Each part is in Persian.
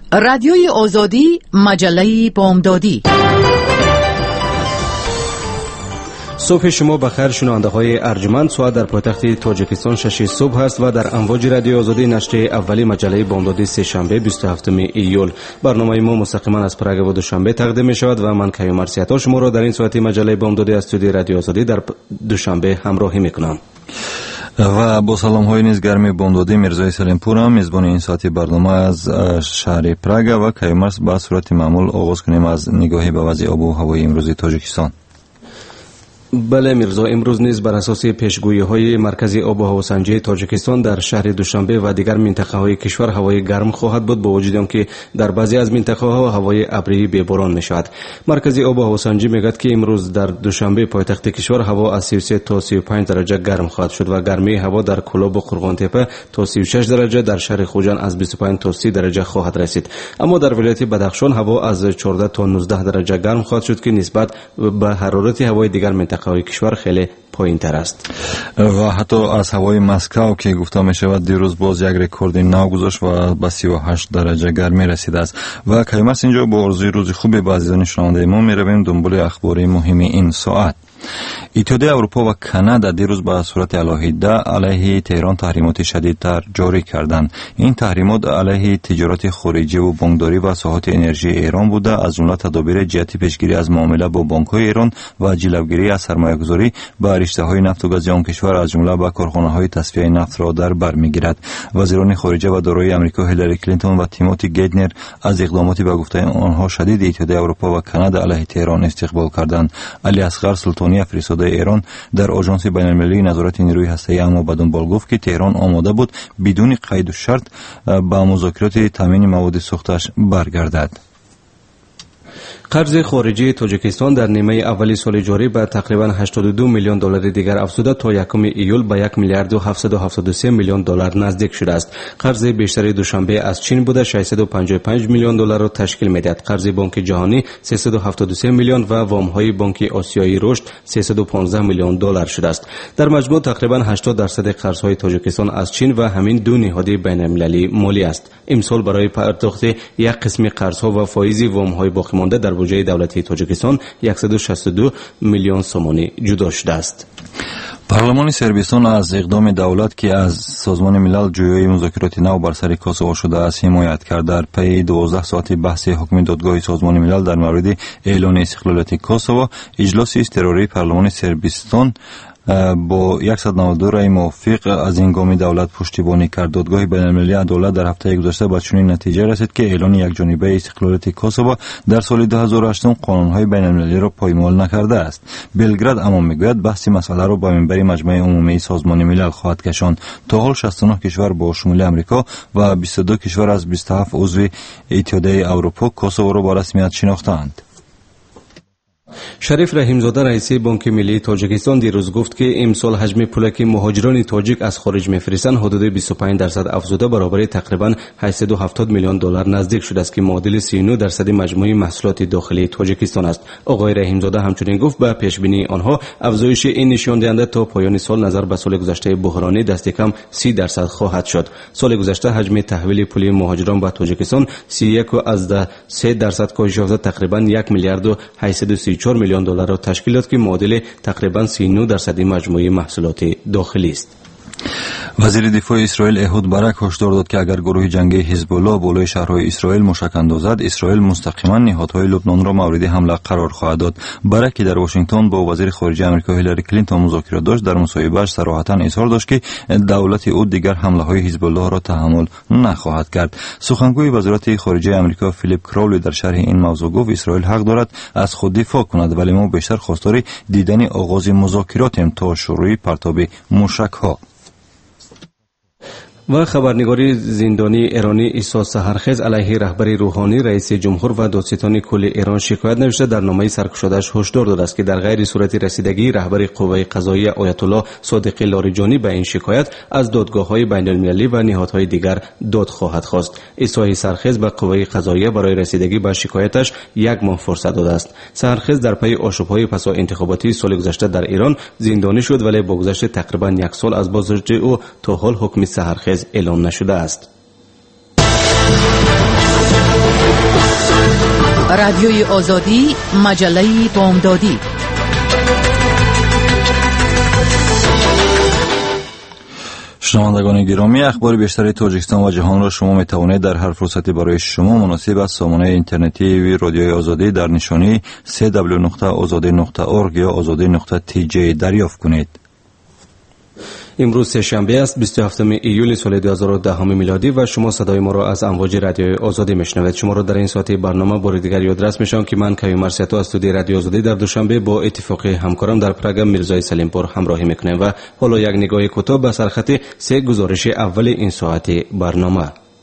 رادیوی آزادی، مجله بامدادی. صبح شما بخیر شنونده های ارجمند. ساعت در پایتخت تاجیکستان 6 صبح است و در امواج رادیو آزادی نشر اولی مجله بامدادی سه شنبه 27 ایول. برنامه ما مستقیما از پراگ و دوشنبه تقدیم می شود و من کیومر سیاتا شما را در این ساعت مجله بامدادی از استودیو رادیو آزادی در دوشنبه همراهی می کنم. و با سلام های نیز گرمی بامدادی میرزای سلیمپور میزبان این ساعتی برنامه از شهر پراگ و کیومرس به صورت معمول آغاز کنیم از نگاهی به وضع آب و هوای امروزی تاجیکستان. بله میرزا، امروز نیز بر اساس پیشگویی های مرکزی آب و هواسنجی تاجیکستان در شهر دوشنبه و دیگر منطقه های کشور هوای گرم خواهد بود، با وجود آنکه در بعضی از منطقه ها هوای ابری بباران می شود. مرکزی آب و هواسنجی میگوید که امروز در دوشنبه پایتخت کشور هوا از 33 تا 35 درجه گرم خواهد شد و گرمی هوا در کلاب و قرغان تپه تا 36 درجه، در شهر خوجان از 25 تا 30 درجه خواهد رسید. اما در ولایت بدخشان هوا از 14 تا 19 درجه گرم خواهد شد که نسبت به حرارت هوای دیگر منطقه های کشور خیلی پایین تر است. و حتی از هوای مسکو که گفته می شود دیروز باز یک رکورد نو گذاشت و به 38 درجه گرمی رسیده است. و کیومرس اینجا با آرزوی روز خوبی به عزیزان شنونده ما می رویم دنبال اخبار مهم این ساعت. اتحادیه اروپا و کانادا دیروز به صورت علیحده علیه تهران تحریمات شدیدتر جاری کردند. این تحریمات علیه تجارت خارجی و بانکداری و ساحات انرژی ایران بوده، از جمله تدابیر جهت پیشگیری از معامله با بانک‌های ایران و جلوگیری از سرمایه‌گذاری به رشته‌های نفت و گاز آن کشور، از جمله به کارخانه‌های تصفیه نفت را در بر می‌گیرد. وزیران خارجه و دارایی آمریکا هیلاری کلینتون و تیموتی گیدنر از اقداماتی به گفته آنها شدید اتحادیه اروپا و کانادا علیه تهران استقبال کردند. علی اصغر سلطانی فرستاده ایران در آژانس بین‌المللی نظارت نیروی هسته‌ای اما به دنبال گفت که تهران آماده بود بدون قید و شرط با مذاکرات تامین مواد سوختش برگردد. قرض خارجی تاجیکستان در نیمه اولی سال جاری به تقریبا 82 میلیون دلار دیگر افزوده تا 1 ایول به 1 میلیارد و 773 میلیون دلار نزدیک شده است. قرض بیشتر دوشنبه از چین بوده 655 میلیون دلار را تشکیل می‌دهد. قرض بانک جهانی 373 میلیون و وام‌های بانک آسیایی رشد 315 میلیون دلار شده است. در مجموع تقریبا 80% قرض‌های تاجیکستان از چین و همین دو نهاد بین‌المللی مالی است. امسال برای پرداخت یک قسم قرض‌ها و فایز وام‌های باقی مانده در بودجه دولتی تاجیکستان 162 میلیون سومانی جدا شده است. پارلمان سربستان از اقدام دولت که از سازمان ملل جویای مذاکرات نو بر سر کوسوو شده است حمایت کرد. در پی 12 ساعت بحث حکم دادگاه سازمان ملل در مورد اعلان استقلالیت کوسوو، اجلاس اضطراری پارلمان سربستان با 192 رای موافق از این گام دولت پشتیبانی کرد. دادگاه بین‌المللی عدالت در هفته گذشته به چنین نتیجه رسید که اعلان یکجانبه استقلالیت کوسوو در سال 2008 قانون‌های بین‌المللی را پایمال نکرده است. بلگراد اما میگوید بحث مسئله را به منبر مجمع عمومی سازمان ملل خواهد کشاند. تا حال 69 کشور با شمول امریکا و 22 کشور از 27 عضو اتحادیه اروپا کوسوو را به رسمیت شناختند. شریف رحیمزاده رئیس بانک ملی تاجیکستان دیروز گفت که امسال حجم پولی که مهاجران تاجیک از خارج می‌فرستند حدود 25% افزوده برابر تقریبا 870 میلیون دلار نزدیک شده است که معادل 39% مجموع محصولات داخلی تاجیکستان است. آقای رحیمزاده همچنین گفت به پیش بینی آنها افزایش این نشان دهنده تا پایان سال نظر به سال گذشته بحرانی دست کم 30% خواهد شد. سال گذشته حجم تحویل پولی مهاجران به تاجیکستان 31.3% کاهش یافته تقریبا 1 میلیارد و 834 میلیون دلار را تشکیل داد که معادل تقریبا 39% مجموعه محصولات داخلی است. وزیر دفاع اسرائیل احود برک هشدار داد که اگر گروه جنگی حزب الله بالای شهرهای اسرائیل موشک اندازد، اسرائیل مستقیما نهادهای لبنان را مورد حمله قرار خواهد داد. برک که در واشنگتن با وزیر خارجه آمریکا هیلاری کلینتون مذاکره داشت، در مصاحبه‌اش صراحتاً اظهار داشت که دولت او دیگر حمله‌های حزب الله را تحمل نخواهد کرد. سخنگوی وزارت خارجه آمریکا فیلیپ کراولی در شرح این موضوع گفت اسرائیل حق دارد از خود دفاع کند، ولی ما بیشتر خواستار دیدن آغاز مذاکراتیم تا شروع پرتاب موشک‌ها. و خبرنگاری زندانی ایرانی عیسی سحرخیز علیه رهبر روحانی رئیس جمهور و دادستان کل ایران شکایت نوشته در نامه سرکشاده‌اش هشدار داده است که در غیر صورت رسیدگی رهبر قوه قضاییه آیت الله صادق لاریجانی به این شکایت از دادگاه‌های بین‌المللی و نهادهای دیگر داد خواهد خواست. عیسی سحرخیز به قوه قضاییه برای رسیدگی به شکایتش 1 ماه فرصت داده است. سحرخیز در پی آشوب‌های پسا انتخاباتی سال گذشته در ایران زندانی شد، ولی با گذشت تقریبا 1 سال از بازداشت او تا حال حکم سحرخیز اعلام نشده است. رادیوی آزادی، مجله بامدادی. شنوندگان گرامی، اخبار بیشتری تاجیکستان و جهان را شما میتوانید در هر فرصتی برای شما مناسب از سامانه اینترنتی رادیوی آزادی در نشانی www.azadi.org یا azadi.tj دریافت کنید. امروز سه‌شنبه است 27 ایول سال 2010 میلادی و شما صدای ما را از امواج رادیوی آزادی میشنوید. شما را در این ساعت برنامه بار دیگر یادرس میشم که من کیومر مرسیاتو از استودیو رادیو آزادی در دوشنبه با اتفاق همکارم در پراگ میرزای سلیمپور همراهی میکنیم و حالا یک نگاه کوتاه به سرخط سه گزارش اول این ساعت برنامه.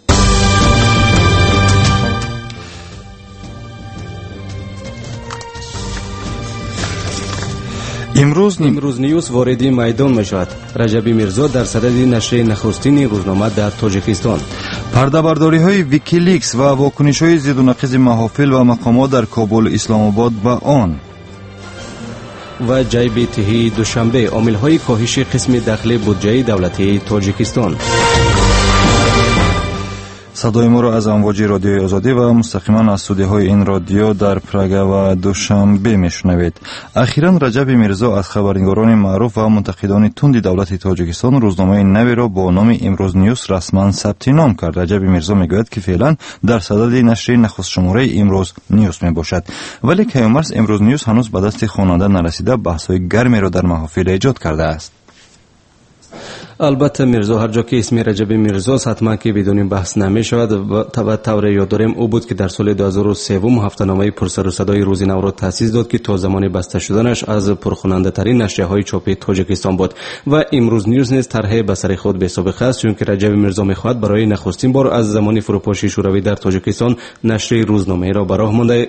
امروز نیوز وارد میدان میشود. رجب میرزا در صدد نشر نخستین روزنامه در تاجیکستان. پرده‌برداری های ویکیلیکس و واکنش های ضد و نقیض محافل و مقامات در کابل، اسلام آباد و آن. و جیب تهی دوشنبه، عامل های کاهش قسم دخل بودجه دولتی تاجیکستان. صدای ما را از امواج رادیوی آزادی و مستقیما از استودیوهای این رادیو در پراگ و دوشنبه میشنوید. اخیراً رجب میرزا از خبرنگاران معروف و منتقدان تند دولت تاجیکستان روزنامه نوی را با نام امروز نیوز رسما ثبت نام کرد. رجب میرزا میگوید که فعلا در صدد نشر نخست شماره امروز نیوز میباشد، ولی کیومرس امروز نیوز هنوز به دست خواننده نرسیده بحث‌های گرمی را در محافل ایجاد کرده است. البته میرزا هر جا که اسم رجب میرزا حتما که بدون بحث نمی شود و طور یاد داریم او بود که در سال 2003 هفته‌نامه پرسر و صدای روز نو را تأسیس داد که تا زمان بسته شدنش از پرخواننده ترین نشریه‌های چاپی تاجیکستان بود و امروز نیوز نیز طرح به سر خود به سابقه است، چون که رجب میرزا می‌خواهد برای نخستین بار از زمان فروپاشی شوروی در تاجیکستان نشر روزنامه را به راه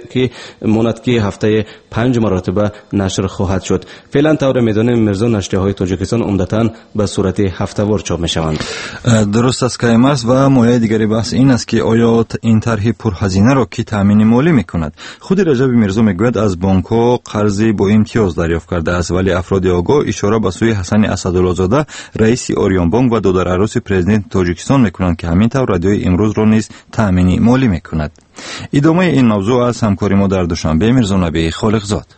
ماند که هفته 5 مرتبه نشر خواهد شد. فعلا طور میدانیم میرزا نشریه‌های تاجیکستان عمدتاً به صورت هفته‌وار چاپ می‌شوند. درست است کیومرس و موضوع دیگری بحث این است که آیا این طرح پرهزینه را کی تامین مالی می‌کند؟ خود رجب میرزا میگوید از بانک‌ها قرضی با امتیاز دریافت کرده است، ولی افراد آگاه اشاره به سوی حسن اسدالله زاده رئیس آریان بانک و دادر عروس پرزیدنت تاجیکستان می‌کنند که همین طور رادیوی امروز را نیز تامین مالی می‌کند. ادامه این موضوع از همکاری ما در دوشنبه میرزا نبی خالقزاد.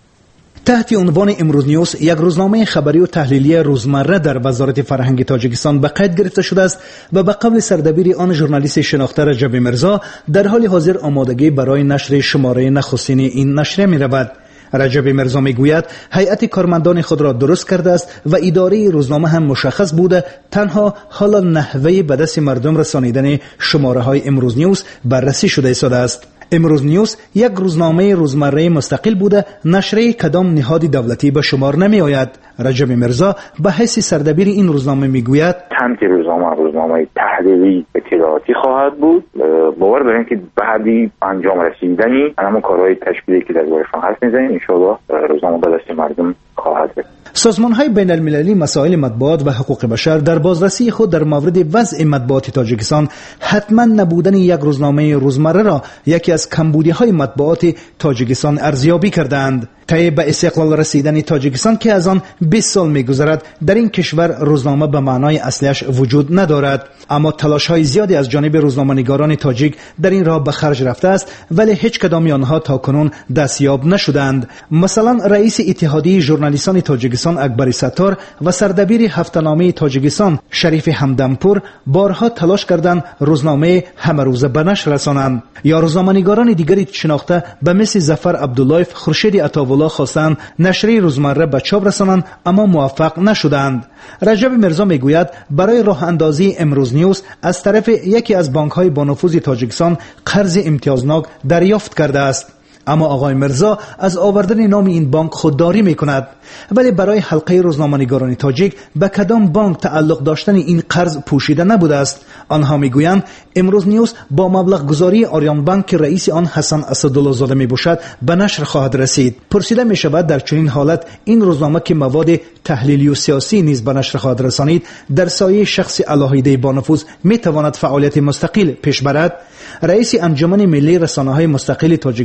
تحت عنوان امروز نیوز، یک روزنامه خبری و تحلیلی روزمره در وزارت فرهنگ تاجیکستان به قید گرفته شده است و به قول سردبیر آن ژورنالیست شناخته رجب میرزا در حال حاضر آمادگی برای نشر شماره نخستین این نشریه می‌رود. رجب میرزا میگوید هیئت کارمندان خود را درست کرده است و اداره روزنامه هم مشخص بوده، تنها حالا نحوه به دست مردم رسانیدن شماره های امروز نیوز بررسی شده ایستاده است. امروز نیوز یک روزنامه روزمره مستقل بوده، نشریه کدام نهاد دولتی به شمار نمی آید. رجب میرزا به حیث سردبیر این روزنامه میگوید که روزنامه تحلیلی اطلاعاتی خواهد بود. باور داریم که بعدی انجام رسیدنی همون کارهای تشکیلی که در بارشان هست می‌زنیم ان شاءالله روزنامه به دست مردم خواهد رسید. سازمان‌های بین‌المللی مسائل مطبوعات و حقوق بشر در بازرسی خود در مورد وضع مطبوعات تاجیکستان حتما نبودن یک روزنامه روزمره را یکی از کمبودی‌های مطبوعات تاجیکستان ارزیابی کردند. طی به استقلال رسیدن تاجیکستان که از آن 20 سال می‌گذرد، در این کشور روزنامه به معنای اصلیش وجود ندارد، اما تلاش‌های زیادی از جانب روزنامه‌نگاران تاجیک در این راه به خرج رفته است، ولی هیچ کدام آنها تاکنون دستیاب نشدند. مثلا رئیس اتحادیه ژورنالیستان تاجیکستان اکبر ستار و سردبیر هفته‌نامه تاجیکستان شریف همدمپور بارها تلاش کردند روزنامه همه روزه به نشر رسانند. یا روزنامه‌نگاران دیگری شناخته به مثل ظفر عبداللایف، خورشید عطاالله خواستند نشریه روزمره به چاپ رسانند، اما موفق نشدند. رجب میرزا میگوید برای راه اندازی امروز نیوز از طرف یکی از بانک‌های با نفوذ تاجیکستان قرض امتیازناک دریافت کرده است، اما آقای میرزا از آوردن نام این بانک خودداری میکند. ولی برای حلقه روزنامه‌نگاران تاجیک به کدام بانک تعلق داشتن این قرض پوشیده نبوده است. آنها میگویند امروز نیوز با مبلغ گذاری آریان بانک که رئیس آن حسن اسدالله زاده میباشد به نشر خواهد رسید. پرسیده میشود در چنین حالت این روزنامه که مواد تحلیلی و سیاسی نیز به نشر خواهد رسانید، در سایه شخص علاهیده با نفوذ میتواند فعالیت مستقل پیش برد؟ رئیس انجمن ملی رسانه‌های مستقل تاجیکستان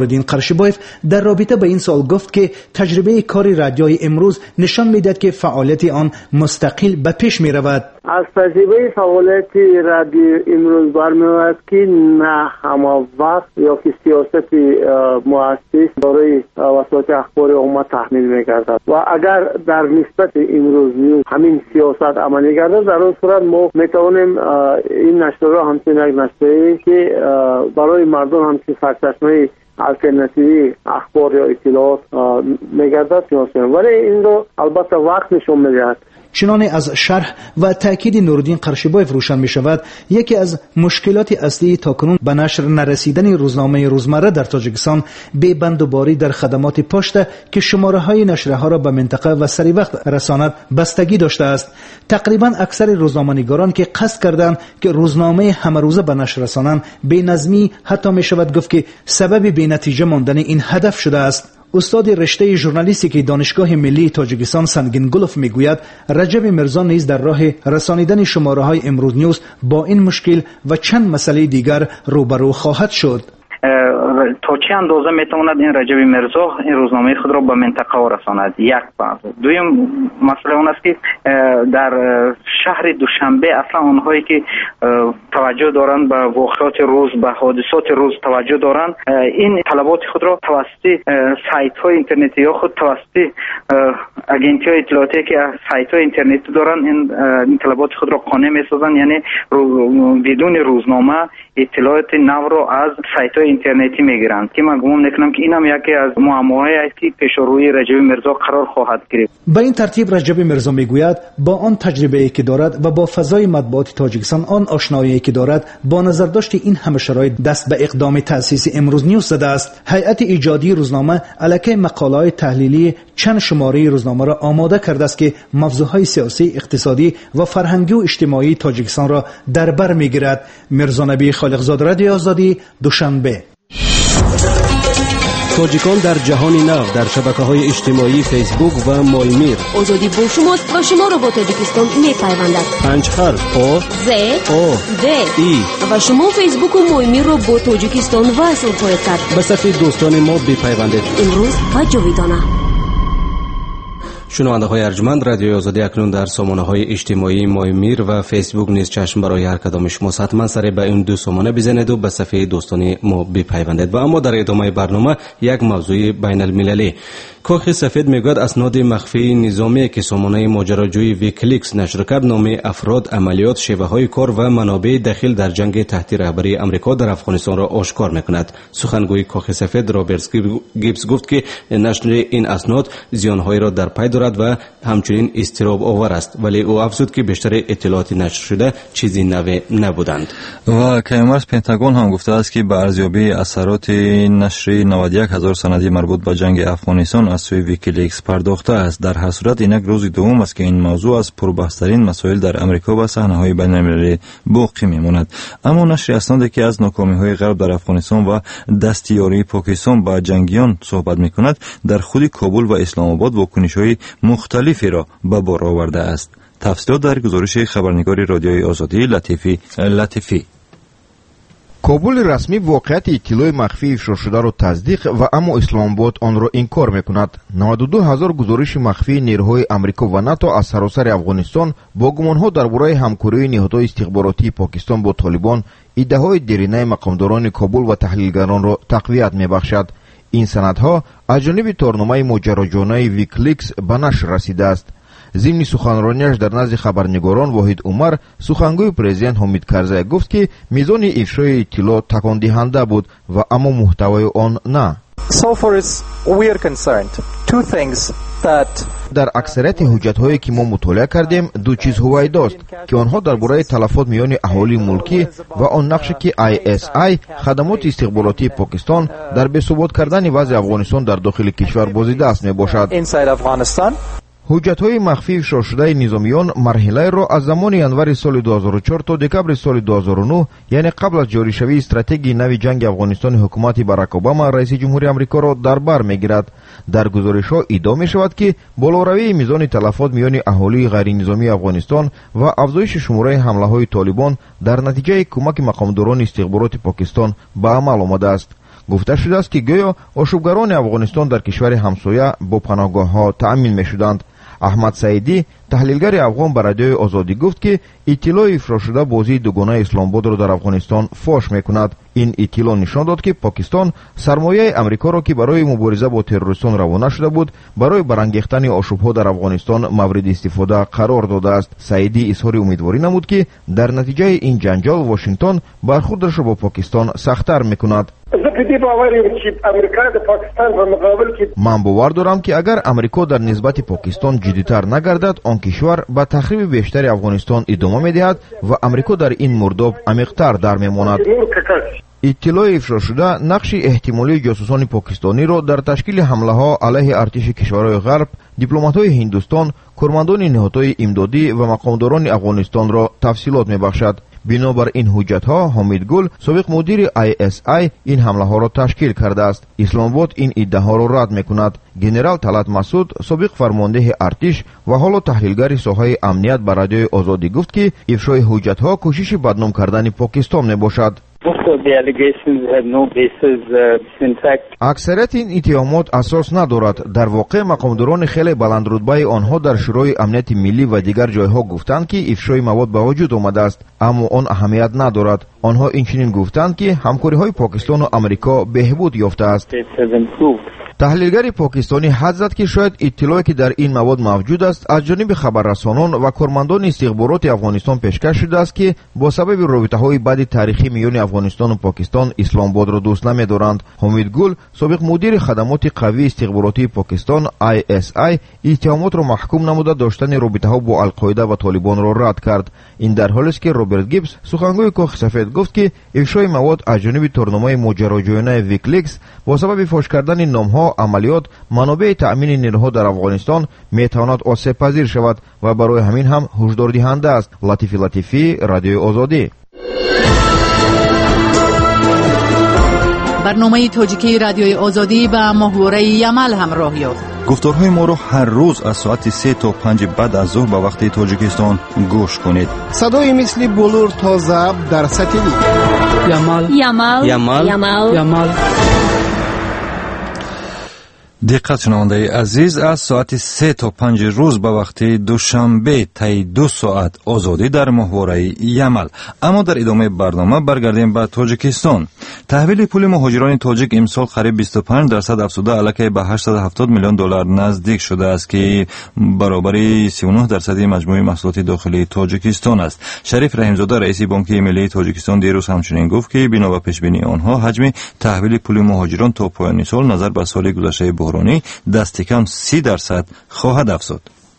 نوردین قرشیبایف در رابطه به این سوال گفت که تجربه کار رادیوی امروز نشان می‌دهد که فعالیت آن مستقل به پیش می‌رود. از تجربه فعالیت رادیو امروز برمی‌آید که نه همه وقت یا که سیاست مؤسس برای وسایل اخبار امت تحمیل می‌گردد و اگر در نسبت امروز همین سیاست عملی گردد، در اون صورت ما می‌توانیم این نشر را همچنین یک نشری که برای مردم همچنین سرچشمه الटरनेटिव اخبار یا اطلاعات می‌گردد شناسیم، ولی این رو البته وقت نشون می‌دهد. چنانه از شرح و تاکید نوردین قرشیبایف روشن می شود یکی از مشکلات اصلی تاکنون به نشر نرسیدن روزنامه روزمره در تاجیکستان به بندوباری در خدمات پشت که شماره های نشرها را به منطقه و سری وقت رساند بستگی داشته است. تقریبا اکثر روزنامه‌نگاران که قصد کردند که روزنامه همه روزه به نشر رسانند به نظمی حتی می شود گفت که سبب بی نتیجه ماندن این هدف شده است. استاد رشته ژورنالیستیک دانشگاه ملی تاجیکستان سنگینگولوف میگوید رجب مرزا نیز در راه رسانیدن شماره‌های امروز نیوز با این مشکل و چند مسئله دیگر روبرو خواهد شد. تا چه اندازه میتواند این رجب مرزا این روزنامه خود را به منطقه رساند؟ یک بحث. دوم مسئله آن است که در شهر دوشنبه اصلا آنهایی که توجه دارند به واقعات روز، به حادثات روز توجه دارند، این طلبات خود را توسط سایت های اینترنتی یا خود توسط اجنسی های اطلاعاتی که سایت های اینترنتی دارند این طلبات خود را قانع میسازند، یعنی بدون روزنامه اطلاعات نو را از سایت های اینترنتی میگیرند که من گمان میکنم که اینم یکی از معماهایی است که پیش روی رجب مرزا قرار خواهد گرفت. به این ترتیب رجب مرزا میگوید با آن تجربه‌ای که دارد و با فضای مطبوعات تاجیکستان آن آشنایی که دارد با نظر داشت این همه شرایط دست به اقدام تأسیس امروز نیوز زده است. هیئت ایجادی روزنامه الکی مقاله‌های تحلیلی چند شماره روزنامه را آماده کرده است که موضوعات سیاسی، اقتصادی و فرهنگی و اجتماعی تاجیکستان را در بر میگیرد. مرزا نبی خالقزاد، رادیو آزادی، دوشنبه. تاجیکان در جهان نو در شبکه‌های اجتماعی فیسبوک و مایمیر. آزادی با شماست و شما را با تاجیکستان می‌پیوندد. 5 حرف آ ز او د ای و شما فیسبوک و مایمیر را با تاجیکستان وصل خواهید کرد. به صفحه دوستان ما بپیوندید. امروز و جاویدانه. شنونده‌های ارجمند، رادیو آزادی اکنون در سامانه‌های اجتماعی مایمیر و فیسبوک نیز چشم برای هر کدام شما حتما سر به این دو سامانه بزنید و به صفحه دوستانی ما بپیوندید. و اما در ادامه برنامه یک موضوع بین المللی. کاخ سفید میگوید اسناد مخفی نظامی که سامانه ماجراجویی ویکلیکس نشر کرد نام افراد، عملیات، شیوه‌های کار و منابع دخیل در جنگ تحت رهبری آمریکا در افغانستان را آشکار میکند. سخنگوی کاخ سفید رابرت گیبز گفت که نشر این اسناد زیان‌هایی را در پی دارد و همچنین اضطراب آور است، ولی او افزود که بیشتر اطلاعات نشر شده چیزی نو نبودند. و کیمرس پنتاگون هم گفته است که به ارزیابی اثرات نشر 91,000 سندی مربوط به جنگ افغانستان از سوی ویکیلیکس پرداخته است. در هر صورت اینک روز دوم است که این موضوع از پربحث‌ترین مسائل در امریکا و صحنه‌های بین‌المللی باقی می‌ماند. اما نشر اسنادی که از ناکامی‌های غرب در افغانستان و دستیاری پاکستان با جنگیان صحبت می‌کند، در خود کابل و اسلام آباد واکنش‌های مختلفی را به بار آورده است. تفصیلات در گزارش خبرنگار رادیوی آزادی لطیفی. کابل رسمی واقعیت اطلاع مخفی افشا شده را تصدیق و اما اسلام آباد آن را انکار میکند. 92,000 گزارش مخفی نیروهای آمریکا و ناتو از سراسر افغانستان با گمانها درباره همکاری نهادهای استخباراتی پاکستان با طالبان ایده‌های دیرینه مقامداران کابل و تحلیلگران را تقویت میبخشد. این سندها از جانب تارنامه ماجراجویانه ویکلیکس به نشر رسیده است. ضمن سخنرانیش در نزد خبرنگاران واحد عمر، سخنگوی پرزیدنت حامد کرزی گفت که میزان افشای اطلاعات تکان دهنده بود و اما محتوای آن نه. در اکثریت حجت‌هایی که ما مطالعه کردیم دو چیز هویدا است که آنها درباره تلفات میان اهالی ملکی و آن نقشی که ISI خدمات استخباراتی پاکستان در بثبات کردن وضع افغانستان در داخل کشور بازیده است میباشد. حجت‌های مخفی افشا شده نظامیان مرحله را از زمان ینور سال 2004 تا دکبر سال 2009 یعنی قبل از جاری شوی استراتژی نوی جنگ افغانستان حکومت باراک اوباما رئیس جمهوری آمریکا را در بر میگیرد. در گزارش‌ها ادعا می‌شود که بالاروی میزان تلفات میان اهالی غیر نظامی افغانستان و افزایش شماره حمله‌های طالبان در نتیجه کمک مقامداران استخبارات پاکستان به عمل آمده است. گفته شده است که گویا آشوبگران افغانستان در کشور همسایه با پناهگاه‌ها تأمین می‌شدند. احمد سعیدی تحلیلگر افغان به رادیوی آزادی گفت که اطلاع افشا شده بازی دوگانه اسلام آباد را در افغانستان فاش میکند. این اطلاع نشان داد که پاکستان سرمایه امریکا را که برای مبارزه با تروریستان روانه شده بود برای برانگیختن آشوب‌ها در افغانستان مورد استفاده قرار داده است. سعیدی اظهار امیدواری نمود که در نتیجه این جنجال واشنگتن برخوردش را با پاکستان سخت‌تر میکند. من باور دارم که اگر امریکا در نسبت پاکستان جدی‌تر نگردد آن کشور به تخریب بیشتر افغانستان ادامه می‌دهد و امریکا در این مرداب عمیق‌تر در می‌ماند. اطلاع افشا شده نقش احتمالی جاسوسان پاکستانی را در تشکیل حمله‌ها علیه ارتش کشورهای غرب، دیپلمات‌های هندوستان، کارمندان نهادهای امدادی و مقامداران افغانستان را تفصیلات می‌بخشد. بنابر این حجت‌ها حامد گل سابق مدیر ISI این حمله‌ها را تشکیل کرده است. اسلام آباد این ادعاها را رد می‌کند. گنرال طلعت مسعود سابق فرمانده ارتش و حالا تحلیلگر ساحه امنیت به رادیوی آزادی گفت که افشای حجت‌ها کوشش بدنام کردن پاکستان میباشد. اکثریت این اتهامات اساس ندارد. در واقع مقامداران خیلی بلندرتبه آنها در شورای امنیت ملی و دیگر جایها گفتند که افشای مواد به وجود آمده است، اما آن اهمیت ندارد. آنها اینچنین گفتند که همکاری‌های پاکستان و امریکا بهبود یافته است. تحلیلگر پاکستانی حد زد که شاید اطلاعی که در این مواد موجود است از جانب خبررسانان و کارمندان استخبارات افغانستان پیشکش شده است که با سبب رابطه‌های بد تاریخی میان افغانستان و پاکستان اسلام آباد را دوست نمی‌دارند. حامد گل سابق مدیر خدمات قوی استخباراتی پاکستان ISI اتهامات را محکوم نموده داشتن رابطه‌ها با القاعده و طالبان را رد کرد. این در حالی است که روبرت گیبز سخنگوی کاخ سفید گفت که افشای مواد از جانب تورنمای ماجراجویانه ویکلیکس با سبب فاش کردن نام‌ها، عملیات، منابع تأمین نیروها در افغانستان میتواند آسیب پذیر شود و برای همین هم هشدار دهنده است. لطیفی رادیو آزادی. برنامه تاجیکی رادیوی آزادی به محوره یمل همراه یافت. گفتارهای ما را هر روز از ساعت 3 تا 5 بعد از ظهر به وقت تاجیکستان گوش کنید. صدای مثل بلور تا ضبط در ساتلیت. یمل. دقت شنونده عزیز، از ساعت 3 تا 5 روز به وقت دوشنبه طی 2 ساعت آزادی در محوره یمل. اما در ادامه برنامه برگردیم به تاجیکستان. تحویل پول مهاجران تاجیک امسال قریب 25% افزوده علیه به 870 میلیون دلار نزدیک شده است که برابر 39% مجموع محصولات داخلی تاجیکستان است. شریف رحیمزاده رئیس بانک ملی تاجیکستان دیروز همچنین گفت که بنا به پیشبینی آنها حجم تحویل پول مهاجران تا پایان سال نظر به سال گذشته بحرانی دست کم 30% خواهد افزود.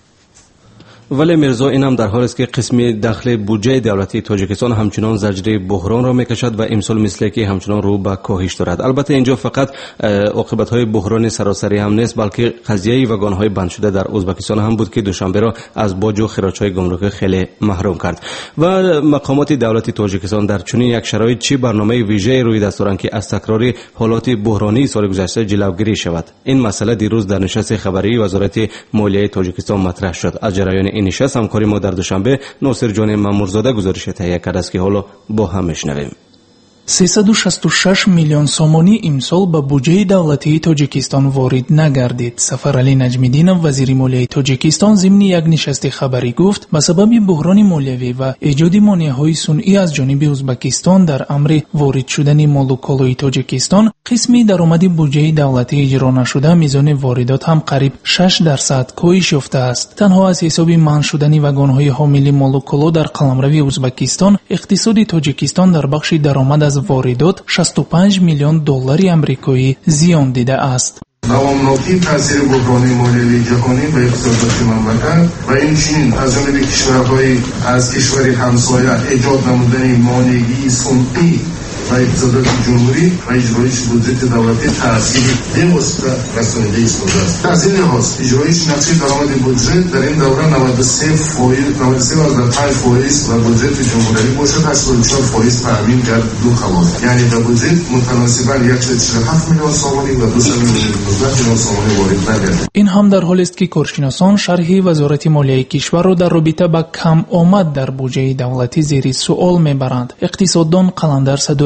ولی میرزا این هم در حال است که قسمی دخل بودجه دولتی تاجیکستان همچنان زجر بحران را میکشد و امسال مثل که همچنان رو به کاهش دارد. البته اینجا فقط عاقبت‌های بحران سراسری هم نیست، بلکه قضیه واگن‌های بند شده در ازبکستان هم بود که دوشنبه را از باج و خراج‌های گمرکی خیلی محروم کرد. و مقامات دولتی تاجیکستان در چنین یک شرایط چی برنامه ویژه روی دست دارند که از تکرار حالات بحرانی سال گذشته جلوگیری شود. این مسئله دیروز در نشست خبری وزارت مالیه تاجیکستان مطرح شد. از جریان این نشست همکاری ما در دوشنبه ناصر جان مامورزاده گزارش تهیه کرده است که حالا با هم میشنویم. 366 میلیون سومانی امسال به بودجه دولتی تاجیکستان وارد نگردید. سفرعلی نجمیدینов وزیر مالیه تاجیکستان ضمن یک نشست خبری گفت به سبب بحران مالیوی و ایجاد مانع‌های صنعی از جانب ازبکستان در امر وارد شدن مال و کالای تاجیکستان قسمی درآمد بودجه دولتی اجرا نشده میزان واردات هم قریب 6% کاهش یافته است. تنها از حساب منع شدن واگن‌های حامل مال و کالا در قلمرو ازبکستان اقتصاد تاجیکستان در بخش درآمد از واردات 65 میلیون دلار آمریکایی زیان دیده است. دوامناکی تاثیر بحران مالیوی جهانی به اقتصادات مملکت و اینچنین از جانب کشورهای از کشور همسایه ایجاد نمودن مانعی صنعی و اقتصادات جمهوری و اجرایش بودجه دولتی تاثیر بی‌واسطه رسانیده ایستاده است. از این لحاظ اجرایش نقشه درآمد بودجه در این دوره 93.5% و بودجه جمهوری باشد 84% تامین کرد دو خواص، یعنی به بودجه متناسباً 147 میلیون سومانی و 219 میلیون سومانی وارد نگردید. این هم در حالی است که کارشناسان شرح وزارت مالیه کشور را در رابطه با کم آمد در بودجه دولتی زیر سوال میبرند. اقتصاددان قلندر صدر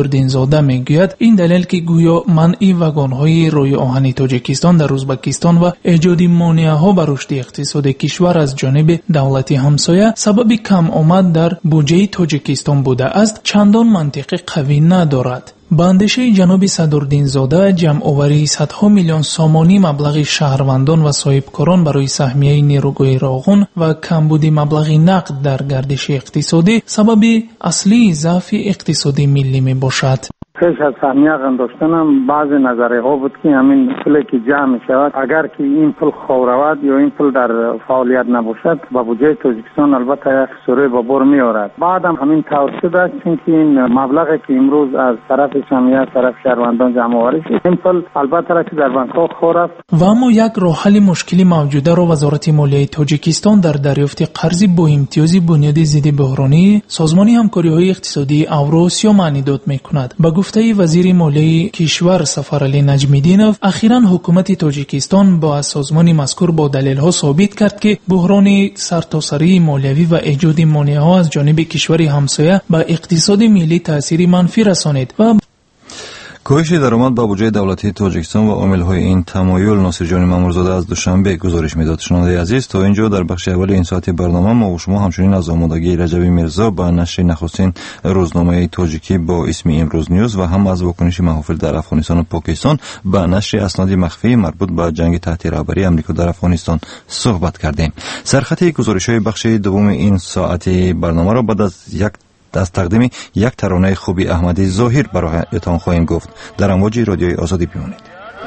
صدردینزاده میگوید این دلیل که گویا منع واگن‌های روی آهن تاجیکستان در ازبکستان و ایجاد مانع‌ها بر رشد اقتصادی کشور از جانب دولت همسایه سبب کم آمد در بودجه تاجیکستان بوده است چندان منطق قوی ندارد. با اندیشه جناب صدردینزاده جمع‌آوری صدها میلیون سامانی مبلغ شهروندان و صاحبکاران برای سهمیه نیروگاه راغون و کمبود مبلغ نقد در گردش اقتصادی سبب اصلی ضعف اقتصادی ملی می باشد. پیش از سهمیه گذاشتنم بعض نظریه ها بود که همین پولی که جمع می شود اگر که این پول خورود یا این پول در فعالیت نباشد با بودجه تاجیکستان البته یک سوره با بر می آورد. بعدم همین طور شده چون که این مبلغی که امروز از طرف سهمیه طرف شهروندان جمع آوری شد این پول البته را که در بانک ها خورد. و اما یک راه حل مشکلی موجوده را وزارت مالیه تاجیکستان در دریافت قرض با امتیاز بنیاد ضد بحرانی سازمان همکاری های اقتصادی اوراسیا معنی داد می کند. گفته وزیر مالیه کشور سفرعلی نجمیدینov اخیراً حکومت تاجیکستان با سازمان مذکور با دلیل‌ها ثابت کرد که بحران سرتاسری مالیوی و ایجاد مانع‌ها از جانب کشور همسایه به اقتصاد ملی تأثیر منفی رسانید و کاهش درآمد با بودجه دولتی تاجیکستان و عامل‌های این تمایل ناصر جان مامورزاده از دوشنبه گزارش می‌داد. شنونده عزیز تا اینجا در بخش اول این ساعت برنامه ما و شما همچنین از آمادگی رجبی میرزا با نشر نخستین روزنامه تاجیکی با اسم امروز نیوز و هم از واکنش محافل در افغانستان و پاکستان با نشر اسناد مخفی مربوط به جنگ تحت رهبری آمریکا در افغانستان صحبت کردیم. سرخط گزارش‌های بخش دوم این ساعت برنامه را بعد از تقدیم یک ترانه خوبی احمدی ظاهر برایتان خواهیم گفت. در امواج رادیوی آزادی بمانید.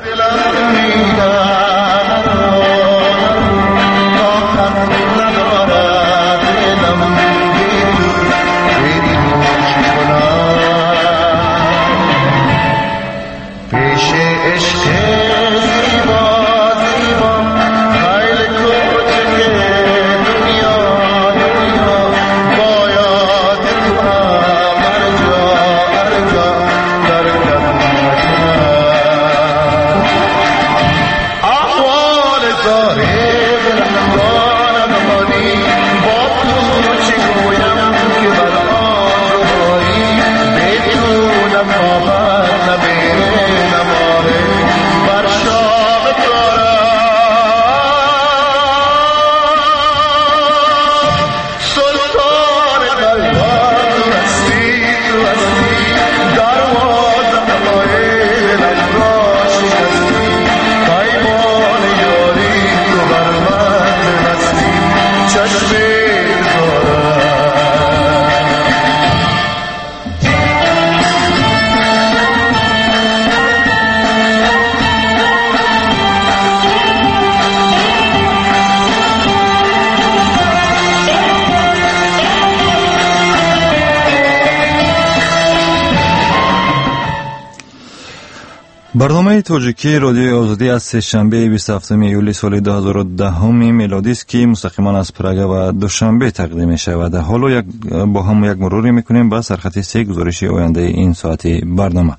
برنامه تاجیکی رادیوی آزادی از سه‌شنبه 27 ایولی سال 2010 میلادی است که مستقیما از پراگ و دوشنبه تقدیم می شود. حالا با هم یک مروری میکنیم با سرخط 3 گزارش آینده این ساعت برنامه.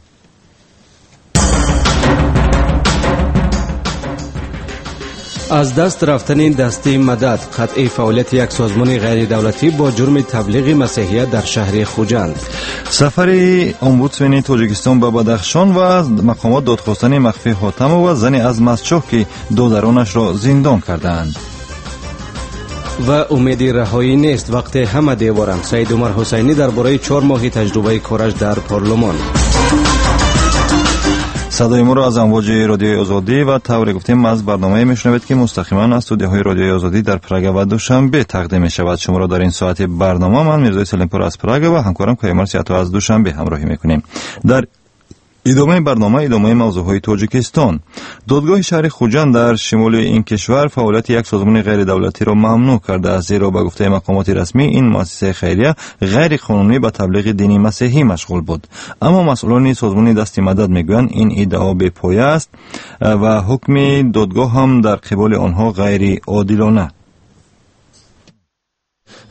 از دست رفتن دسته مدد، قطع فعالیت یک سازمان غیر دولتی با جرم تبلیغ مسیحیت در شهر خوجند، سفر امبودسمن تاجیکستان به بدخشان و مقامات دادخواستن مخفی حاتم و زن از مسچوک که دودرانش را زندان کردند. و امید رهایی نیست وقت همه دیوارم. سید عمر حسینی درباره 4 ماه تجربه کارش در پارلمان. صدای ما را از امواج رادیوی آزادی و طور گفتیم از برنامه میشنوید که مستقیما از استودیوهای رادیوی آزادی در پراگ و دوشنبه تقدیم می شود. شما را در این ساعت برنامه من میرزا سلیمپور از پراگ و همکارم کیامر سیاتو از دوشنبه همراهی میکنیم. در ادامه برنامه موضوعهای تاجیکستان، دادگاه شهر خوجند در شمال این کشور فعالیت یک سازمان غیر دولتی را ممنوع کرده است، زیرا به گفته مقامات رسمی این مؤسسه خیریه غیر قانونی به تبلیغ دینی مسیحی مشغول بود. اما مسئولان سازمان دست مدد میگویند این ادعا بی پایه است و حکم دادگاه هم در قبال آنها غیر عادلانه.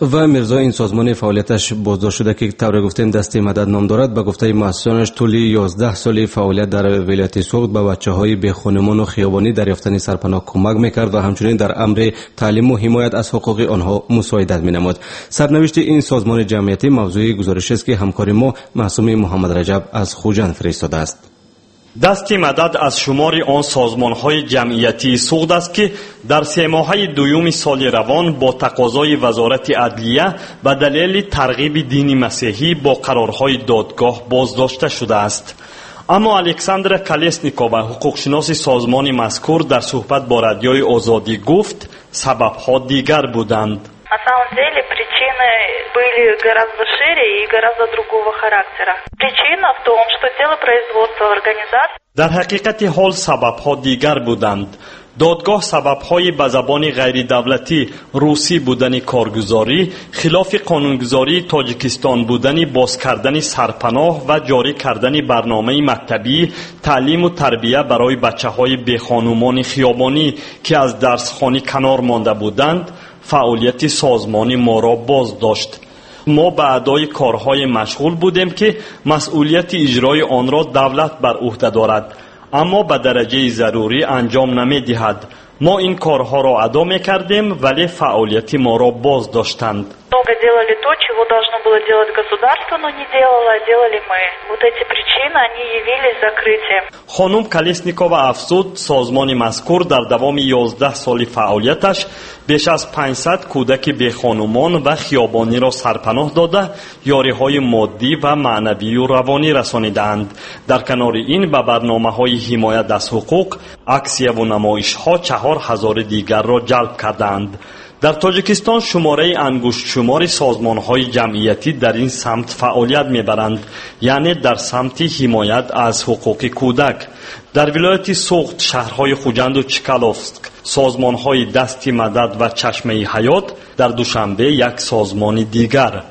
و میرزا این سازمان فعالیتش بازداشت شده که طور گفتیم دستی مدد نام دارد. به گفته مؤسسانش طول 11 سال فعالیت در ولایت سوخت به بچه‌های بی خانمان و خیابانی در یافتن سرپناه کمک میکرد و همچنین در امر تعلیم و حمایت از حقوق آنها مساعدت مینمود. سرنوشت این سازمان جمعیتی موضوع گزارش است که همکار ما معصوم محمد رجب از خوجند فرستاده است. دستی مدد از شمار آن سازمان‌های جمعیتی سوخت است که در 3 ماهه دوم سال روان با تقاضای وزارت عدلیه به دلیل ترغیب دین مسیحی با قرارهای دادگاه بازداشته شده است. اما الکساندر کالسنیکووا حقوقشناس سازمان مذکور در صحبت با رادیوی آزادی گفت سبب‌ها دیگر بودند. На самом деле причины были гораздо шире и гораздо другого характера. Причина в том, что дело производства организации. در حقیقت حال سبب‌ها دیگر بودند. دادگاه سبب‌های به زبان غیر دولتی روسی بودن کارگزاری، خلاف قانونگذاری تاجیکستان بودن باز کردن سرپناه و جاری کردن برنامه مکتبی تعلیم و تربیه برای بچه‌های بی‌خانمان خیابانی که از درسخانه کنار مانده بودند فعالیت سازمانی ما را باز داشت. ما به ادای کارهای مشغول بودیم که مسئولیت اجرای آن را دولت بر عهده دارد، اما به درجه ضروری انجام نمی دهد. ما این کارها را ادا می کردیم ولی فعالیت ما را باز داشتند. Много делали то, чего должно было делать государство, но не делало, а делали мы. Вот эти причины, они явились закрытием. خانم کالسنیکووا افزود سازمان مذکور در دوام 11 سال فعالیتش بیش از 500 کودک بی‌خانمان و خیابانی را سرپناه داده یاری‌های مادی و معنوی و روانی رسانیدند. در کنار این به برنامه‌های حمایت از حقوق، عکسیه و نمایش‌ها 4000 دیگر را جلب کردند. در تاجیکستان شماره انگشت شمار سازمان‌های جمعیتی در این سمت فعالیت می‌برند، یعنی در سمت حمایت از حقوق کودک. در ولایت سوخت، شهرهای خوجند و چکالوفسک سازمان‌های دستی مدد و چشمه حیات، در دوشنبه یک سازمان دیگر.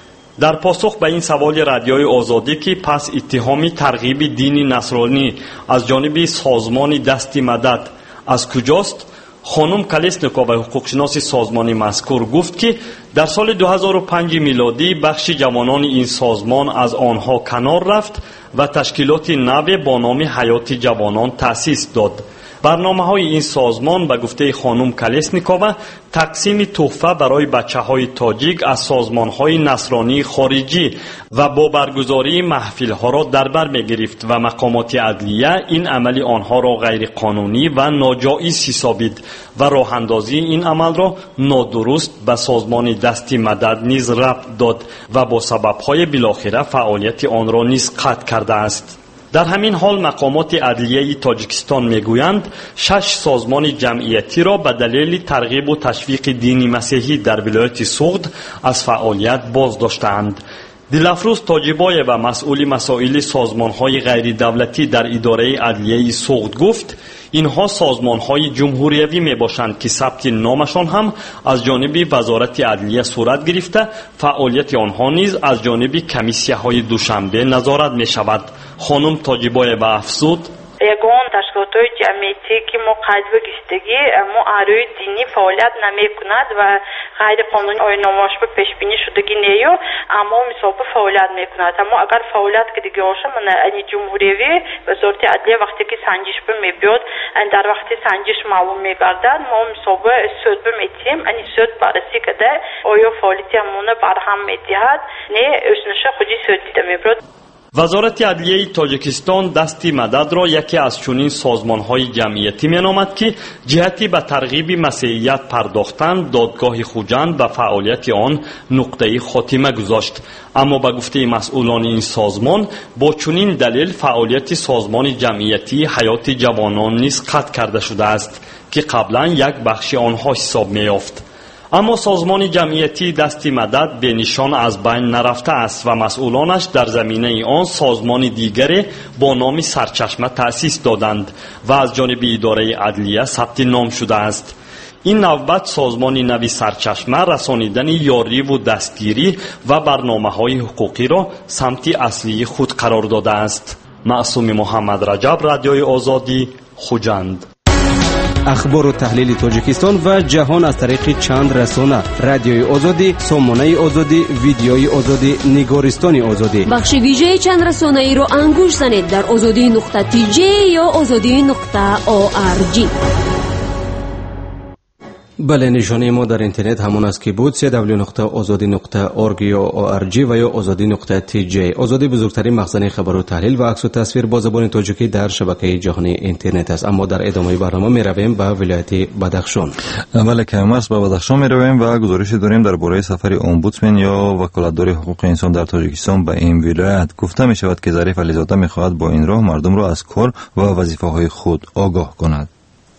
در پاسخ به این سوال رادیوی آزادی که پس اتهام ترغیب دین نصرانی از جانب سازمان دستی مدد از کجاست، خانم کالسنیکووا حقوقشناس سازمان مذکور گفت که در سال 2005 میلادی بخش جوانان این سازمان از آنها کنار رفت و تشکیلات نو با نام حیات جوانان تأسیس داد. برنامه‌های این سازمان به گفته خانم کالسنیکووا تقسیم تحفه برای بچه‌های تاجیک از سازمان‌های نصرانی خارجی و با برگزاری محفل‌ها را در بر می‌گرفت و مقامات عدلیه این عمل آنها را غیر قانونی و ناجایز حسابید و راه اندازی این عمل را نادرست به سازمان دستی مدد نیز ربط داد و با سبب‌های بالاخره فعالیت آن را نیز قطع کرده است. در همین حال مقامات عدلیه تاجیکستان میگویند 6 سازمان جمعیتی را به دلیل ترغیب و تشویق دین مسیحی در ولایت سوخت از فعالیت باز داشتند. دلافروز تاجیبای و مسئول مسائل سازمان‌های غیر دولتی در اداره عدلیه سوخت گفت اینها سازمان‌های جمهوریوی میباشند که ثبت نامشان هم از جانب وزارت عدلیه صورت گرفته، فعالیت آنها نیز از جانب کمیسیه‌های دوشنبه نظارت می‌شود. خانم تاجیبای و افزود یگان تشکیلات‌های جمعیتی که مقید گشتگی معارض دینی فعالیت نمی‌کند و غیر قانونی آیین‌نامه‌اش به پیش بینی شدگی نیو اما مثلا فعالیت می‌کند. اما اگر فعالیت که دیگه باشه من این جمهوریوی وزارت عدلیه وقتی که سنجش به می‌بیاد در وقتی سنجش معلوم می‌گردد ما مثلا سود به می‌تیم این سود بررسی کرده آیا فعالیت همون برهم می‌دهد نه اشنش خودی سود دیده می‌برد. وزارت عدلیه تاجیکستان دستی مدد را یکی از چنین سازمان‌های جمعیتی می‌نامد که جهتی به ترغیب مسیحیت پرداختن دادگاه خوجند و فعالیت آن نقطه خاتمه گذاشت. اما به گفته مسئولان این سازمان با چنین دلیل فعالیت سازمان جمعیتی حیات جوانان نیز قطع کرده شده است که قبلا یک بخش آنها حساب می‌یافت. اما سازمان جمعیتی دستی مدد به نشان از بین نرفته است و مسئولانش در زمینه آن سازمان دیگری با نام سرچشمه تأسیس دادند و از جانب اداره عدلیه ثبت نام شده است. این نوبت سازمان نوی سرچشمه رسانیدن یاری و دستگیری و برنامه‌های حقوقی را سمت اصلی خود قرار داده است. معصوم محمد رجب، رادیوی آزادی، خوجند. اخبار و تحلیل تاجیکستان و جهان از طریق چند رسانه: رادیوی آزادی، سامانه آزادی، ویدیوی آزادی، نگارستان آزادی. بخش ویژه چند رسانه ای را انگوش زنید در azadi.tj یا azadi.org. بله، نشانه ما در اینترنت همون است که بود: www.azadi.org یا org و یا azadi.tj. آزادی بزرگترین مخزن خبر و تحلیل و عکس و تصویر با زبان تاجیکی در شبکه جهانی اینترنت است. اما در ادامه برنامه می رویم به ولایت بدخشان. بله، کامرس به بدخشان می رویم و گزارش داریم درباره سفر امبودسمن یا وکالتدار حقوق انسان در تاجیکستان به این ولایت. گفته می شود که ظریف علیزاده می خواهد با این راه مردم را از کار و وظیفه های خود آگاه کند.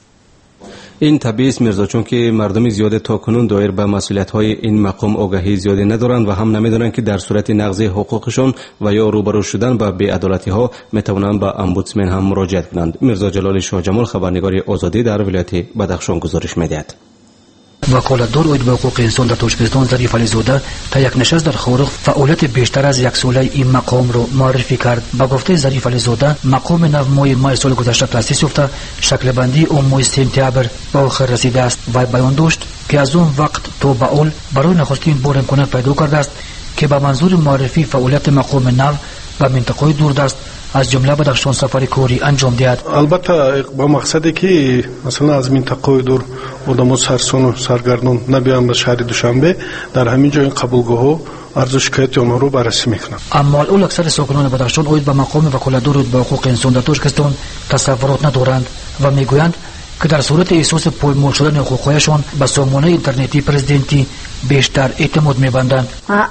این طبیعی است میرزا، چون که مردم زیاد تا کنون دایر به مسئولیت‌های این مقام آگاهی زیادی ندارند و هم نمیدونند که در صورت نقض حقوقشان و یا روبرو شدن با بی‌عدالتی‌ها میتوانند به امبودسمن هم مراجعه کنند. میرزا جلال شاه جمال، خبرنگار آزادی در ولایت بدخشان، گزارش می‌دهد. وکالتدار اوید به حقوق انسان در تاجیکستان ظریف علیزاده تا یک نشست در خورخ فعالیت بیشتر از یک ساله این مقام را معرفی کرد. با گفته ظریف علیزاده، مقام نو ماه سال گذشته تأسیس یافته، شکل بندی اون ماه سپتامبر به آخر رسیده است و بیان داشت که از اون وقت تا به حال برای نخستین بار امکانات پیدا کرده است که به منظور معرفی فعالیت مقام نو و منطقه دوردست از جمله بدخشان سفر کاری انجام دهد. البته با مقصدی که مثلا از منطقه دور آدم‌ها سرسون و سرگردان نبیان به شهر دوشنبه، در همین جای قبولگاه عرض و شکایت آنها رو بررسی میکنند. اما اول اکثر ساکنان بدخشان اوید به مقام وکالتدار به حقوق انسان در تاجیکستان تصورات ندارند و میگویند که در صورت احساس پایمال شدن حقوقهایشان به سامانه اینترنتی پرزیدنتی بیشتر اعتماد می‌بندند.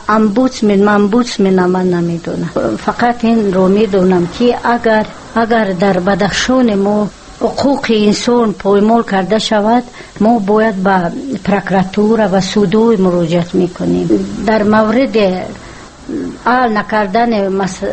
امبودسمن من نمیدونم، فقط این رو میدونم که اگر در بدخشان ما حقوق انسان پایمال کرده شود، ما باید به پروکراتور و سودوی مراجعه میکنیم. در مورد حل نکردن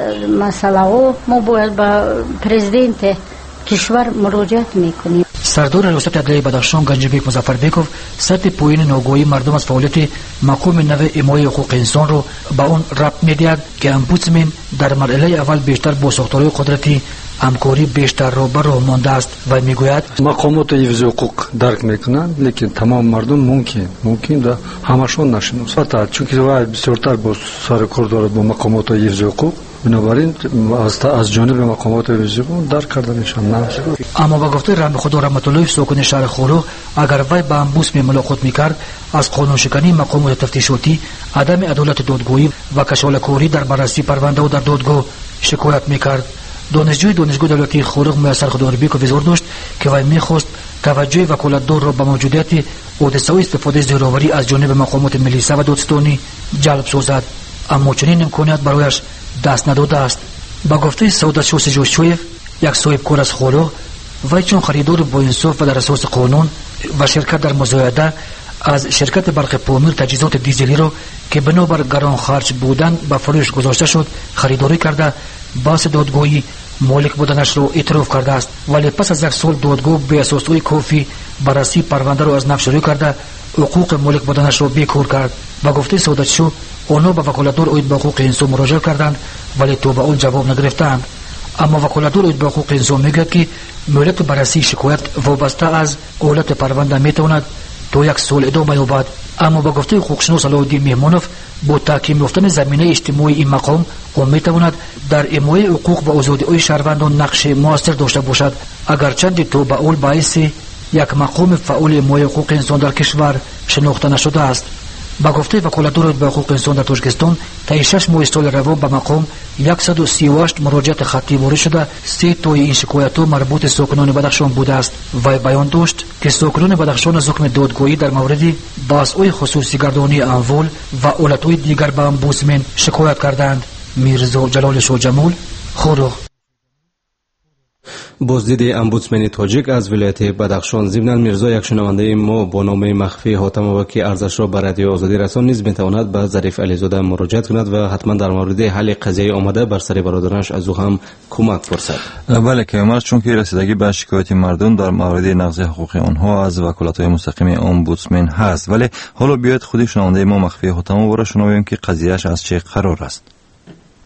مسئله ها ما باید به پرزیدنت کشور مراجعه میکنیم. سردار ریاست عدلیه بدخشان گنجبیک مظفربیکوف سطح پایین ناگویی مردم از فعالیت مقام نو حمایت حقوق انسان رو با اون ربط میدهد که امبودسمن در مرحله اول بیشتر با ساختارهای قدرتی همکاری بیشتر رو بر راه مانده است و میگوید مقامات حفظ حقوق درک میکنند، لیکن تمام مردم ممکن در همشون نشناسند، چون که بسیارتر با سر کار دارد با مقامات حفظ حقوق، بنابراین از جانب مقامات حفظ حقوق درک کردنشان نمیشه. اما با گفته رحم خدا رحمت الله ساکن شهر خورو، اگر وی با امبودسمن ملاقات میکرد، از قانون شکنی مقامات تفتیشاتی، عدم عدالت دادگاهی و کشاله‌کاری در بررسی پرونده و در دادگاه شکایت میکرد. دانشجوی دانشگاه دولتی خورخ میسر خداربیک وزار داشت که وی میخواست توجه وکالتدار را به موجودیت حادثه و استفاده زیرآوری از جانب مقامات ملیسا و دادستانی جلب سازد، اما چنین امکانیت برایش دست نداده است. با گفته سعادت شاه جوشچویف، یک صاحب کار از خورخ، وی چون خریدار با انصاف و در اساس قانون و شرکت در مزایده از شرکت برق پامیر تجهیزات دیزلی را که بنابر گران خرج بودن به فروش گذاشته شد خریداری کرده، باز دادگاهی مالک بودنش را اعتراف کرده است، ولی پس از یک سال دادگاه به اساسهای کافی بررسی پرونده را از نفی شروع کرده حقوق مالک بودنش را بیکار کرد. و گفته سعادت شاه، آنها به وکالتدار اوید به حقوق انسان مراجعه کردند ولی تو به آن جواب نگرفتند. اما وکالتدار اوید به حقوق انسان میگوید که مهلت بررسی شکایت وابسته از حالت پرونده میتواند تا یک سال ادامه یابد. اما با گفته حقوقشناس علاءالدین میمونوف، با تحکیم یافتن زمینه اجتماعی این مقام میتواند در حمایت حقوق و آزادی‌های شهروندان نقش موثر داشته باشد، اگرچند تا به حال باعث یک مقام فعال حمایت حقوق انسان در کشور شناخته نشده است. با گفته وکالتدار به حقوق انسان در تاجیکستان، تا 6 ماه سال روان به مقام 138 مراجعت خطی وارد شده، 3 تا این شکایت‌ها مربوط ساکنان بدخشان بوده است و بیان داشت که ساکنان بدخشان از حکم دادگاهی در مورد بحث‌های خصوصی گردانی اموال و حالت‌های دیگر به امبودسمن شکایت کردند. میرزا جلال شاه جمال، خورخ. بازدید امبودسمن تاجیک از ولایت بدخشان. ضمن میرزا، یک شنونده ما با نام مخفی حاتم آبکی ارزش را به رادیو آزادی رسان نیز میتواند به ظریف علیزاده مراجعه کند و حتما در مورد حل قضیه آمده بر سر برادرانش از او هم کمک پرسد. بله که امروز چون که رسیدگی به شکایت مردم در مورد نقض حقوق آنها از وکالت‌های مستقیم امبودسمن هست، ولی حالا بیاید خود شنونده ما مخفی حاتم را شنویم که قضیهش از چه قرار است.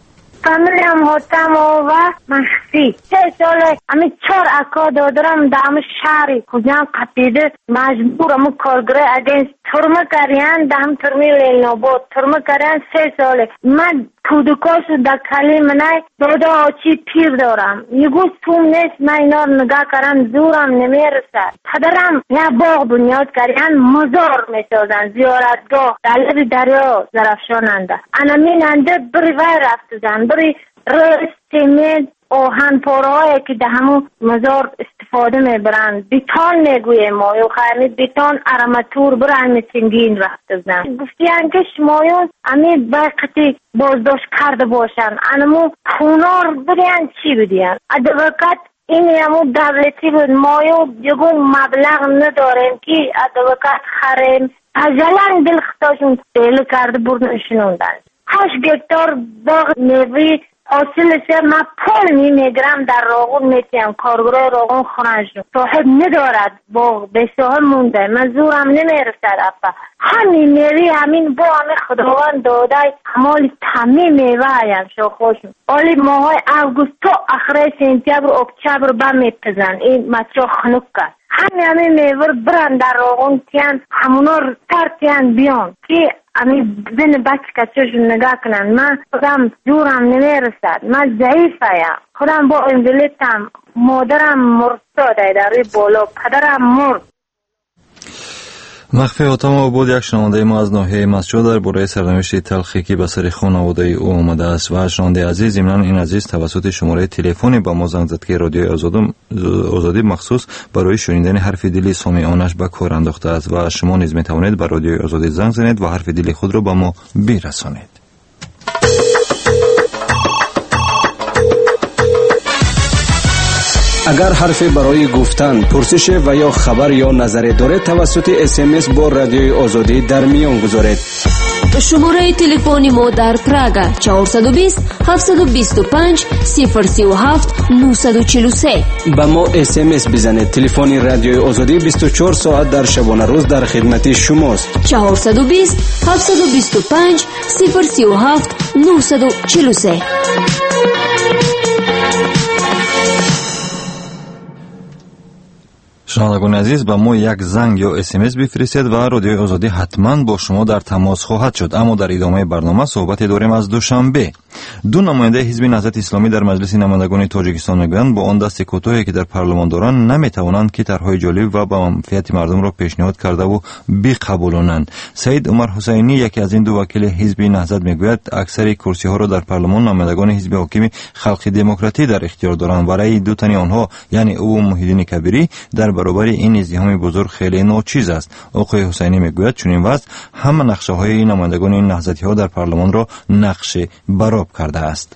فامیلیم هاتم و مخفی 3 سال همین 4 اکا دادرم دام شهری کجان قطیده مجبورم کارگره اگه ترمه کریان دام ترمی لیلنا بود ترمه کریان 3 ساله من کودکاشو در کلی منای دادا آچی پیر دارم یگو سوم نیست من اینا رو نگاه کردم زورم نمیرسد پدرم یه باغ بنیاد کردن مزار میسازن زیارتگاه در لب دریا زرفشاننده انامیننده بری وی رفتدن بری رس سیمنت آهن پارهایی که ده همون مزار استفاده میبرند بیتان میگویه ما یا خیلی بیتان ارماتور برای سنگین رفته بزن گفتیان که شمایون امی بایقتی بازداشت کرده باشن انمو خونار بودیان چی بودیان ادوکت این همون دولتی بود مایو یگو مبلغ نداریم که ادوکت خریم اجلان دلختاشون دیل کرده بردن شنوندن 8 گکتار باغ میوی اصلش ما پول میگرم در راغون میتیم کارگرای راغون خونشون صاحب ندارد باغ به صاحب مونده من زورم نمیرسد اپا همین میوی همین با همه خداوند داده همال تمیم میوه هایم شو خوشم آلی ماهای اوگوستو اخره سنتیبر اکتبر با میپزن این مچا خنک کرد همین میور برن در راغون تیان همونا ترتیان بیان که همین زن بچه کچهشون نگاه کنن من خودم زورم نمیرسد من ضعیفم خودم با انولیتم مادرم مرتاده در بالا پدرم مرد مخفی حاتم بود یک شنونده ما از ناحیه مسجد در برای سرنوشت تلخی که به سر خانواده او آمده است و شنونده عزیز ضمن این عزیز توسط شماره تلفنی با ما زنگ زد که رادیوی آزادی مخصوص برای شنیدن حرف دل سامعانش به کار انداخته است و شما نیز میتوانید به رادیوی آزادی زنگ زنید و حرف دل خود را به ما برسانید. اگر حرفی برای گفتن، پرسش و یا خبر یا نظری دارید توسط SMS با رادیوی آزادی در میان گذارید. شماره تلفنی ما در پراگ 420 725 037 943. با ما SMS بزنید. تلفن رادیوی آزادی 24 ساعت در شبانه روز در خدمت شماست. 420 725 037 943. شنوندگان عزیز به ما یک زنگ یا SMS بفرستید و رادیوی آزادی حتما با شما در تماس خواهد شد. اما در ادامه برنامه صحبت داریم از دوشنبه. 2 نماینده حزب نهضت اسلامی در مجلس نمایندگان تاجیکستان میگویند با آن دست کوتاهی که در پارلمان دارند نمیتوانند که طرحهای جالب و با منفعت مردم را پیشنهاد کرده و بقبولانند. سید عمر حسینی یکی از این 2 وکیل حزب نهضت میگوید اکثر کرسی ها را در پارلمان نمایندگان حزب حاکم خلق دموکراتی در اختیار دارند. برای 2 تن آنها یعنی او و محیدین کبیری در برابر این ازدحام بزرگ خیلی ناچیز است. آقای حسینی میگوید چنین وضع همه نقشه های نمایندگان این نهضتی ها در پارلمان را نقش براب کرده است.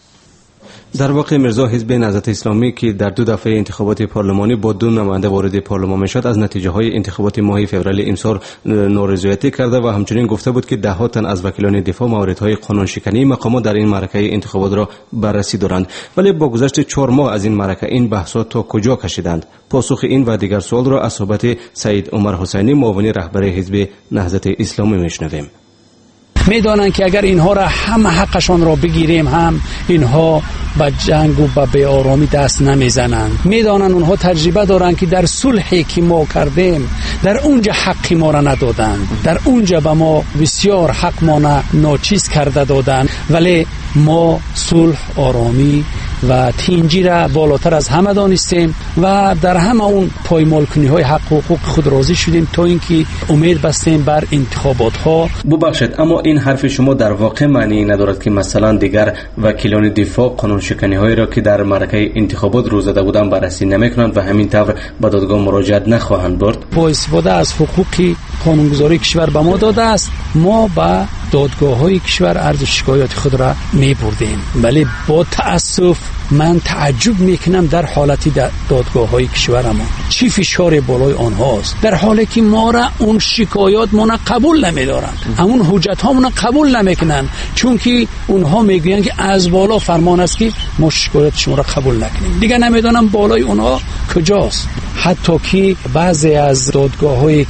در واقع مرزا حزب نهضت اسلامی که در 2 دفعه انتخابات پارلمانی با 2 نماینده وارد پارلمان میشد از نتیجه های انتخابات ماه فوریه امسال نارضایتی کرده و همچنین گفته بود که 10 تن از وکیلان دفاع موردهای قانون شکنی مقامات در این معرکه انتخابات را بررسی دارند. ولی با گذشت 4 ماه از این معرکه این بحثات تا کجا کشیدند؟ پاسخ این و دیگر سوال را از صحبت سید عمر حسینی معاون رهبر حزب نهضت اسلامی میشنویم. میدانند که اگر اینها را همه حقشان را بگیریم هم اینها به جنگ و به بی‌آرامی دست نمیزنند. میدانند اونها تجربه دارند که در صلحی که ما کردیم در اونجا حق ما را ندادند، در اونجا به ما بسیار حق ما ناچیز کرده دادند، ولی ما صلح، آرامی و تینجی را بالاتر از همه دانستیم و در همه اون پایمال کنی های حق و حقوق خود راضی شدیم تا اینکه امید بستیم بر انتخابات ها. ببخشید اما این حرف شما در واقع معنی ندارد که مثلا دیگر وکیلان دفاع قانون شکنی هایی را که در معرکه انتخابات روز داده بودند بررسی نمیکنند و همین طور به دادگاه مراجعت نخواهند برد؟ با استفاده از حقوقی قانونگذاری کشور به ما داده است ما به دادگاه های کشور عرض شکایات خود را می بردیم. ولی با تأسف من تعجب میکنم در حالتی دادگاه های کشورمان چی فشار بالای آنهاست، در حالی که ما را اون شکایات ما قبول نمیدارند، همون حجت ها ما قبول نمیکنن، چون که اونها میگویند که از بالا فرمان است که ما شکایات شما را قبول نکنیم. دیگه نمیدونم بالای اونها کجاست. حتی که بعضی از دادگاه هایی که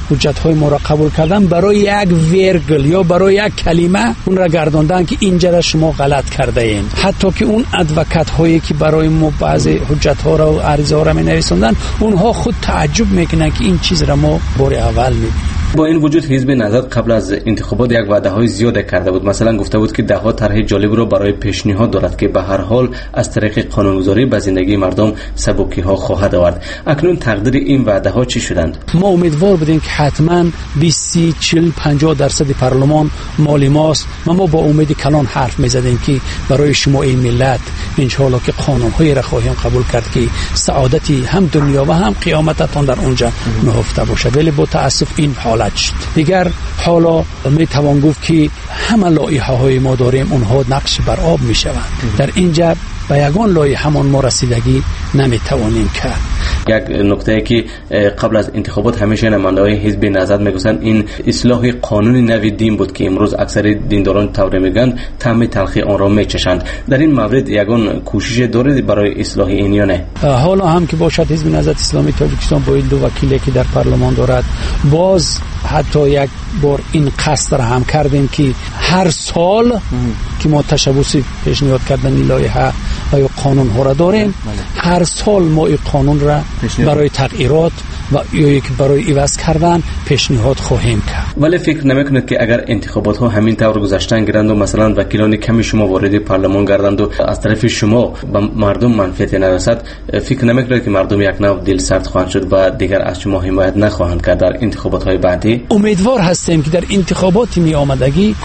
حجت‌های ما را قبول کردن، برای یک ویرگل یا برای یک کلمه اون را گرداندن که اینجا را شما غلط کرده این. حتی که اون ادوکات هایی که برای ما بعضی حجت‌ها را و عریضه ها را می‌نویسندن، اونها خود تعجب میکنن که این چیز را ما بار اول می‌بینیم. با این وجود حزب نهضت قبل از انتخابات یک وعده های زیاد کرده بود. مثلا گفته بود که ده ها طرح جالب رو برای پیشنهاد دارد که به هر حال از طریق قانونگذاری به زندگی مردم سبکی ها خواهد آورد. اکنون تقدیر این وعده ها چی شدند؟ ما امیدوار بودیم که حتما 20 40 50% پارلمان مال ماست. ما با امید کلان حرف میزدیم که برای شما این ملت ان شاء الله که قانون های را خواهیم قبول کرد که سعادتی هم دنیا و هم قیامتتان در اونجا نهفته باشه. ولی با تاسف این حالت شد. دیگر حالا می توان گفت که همه لایحه های ما داریم اونها نقش بر آب می شوند. در اینجا به یگان لایحه همان ما رسیدگی نمی توانیم کرد. یک نکته که قبل از انتخابات همیشه نمایندگان حزب نهضت میگفتند این اصلاح قانون نوی دین بود که امروز اکثر دینداران طور میگن طعم تلخی آن را میچشند. در این مورد یگان کوشش دارید برای اصلاح این یا نه؟ حالا هم که باشد حزب نهضت اسلامی تاجیکستان با این دو وکیلی که در پارلمان دارد، باز حتی یک بار این قصد را هم کردیم که هر سال که ما تشبوس پیشنهاد کردن لایحه و یا قانون ها را داریم، هر سال ما این قانون را برای تغییرات و یا یک برای عوض کردن پیشنهاد خواهیم کرد. ولی فکر نمیکنید که اگر انتخابات ها همین طور گذشتن گرند و مثلا وکیلان کمی شما وارد پارلمان گردند و از طرف شما به مردم منفعت نرسد، فکر نمیکنید که مردم یک نوع دل سرد خواهند شد و دیگر از شما حمایت نخواهند کرد در انتخابات های بعدی؟ امیدوار هستیم که در انتخابات می آمدگی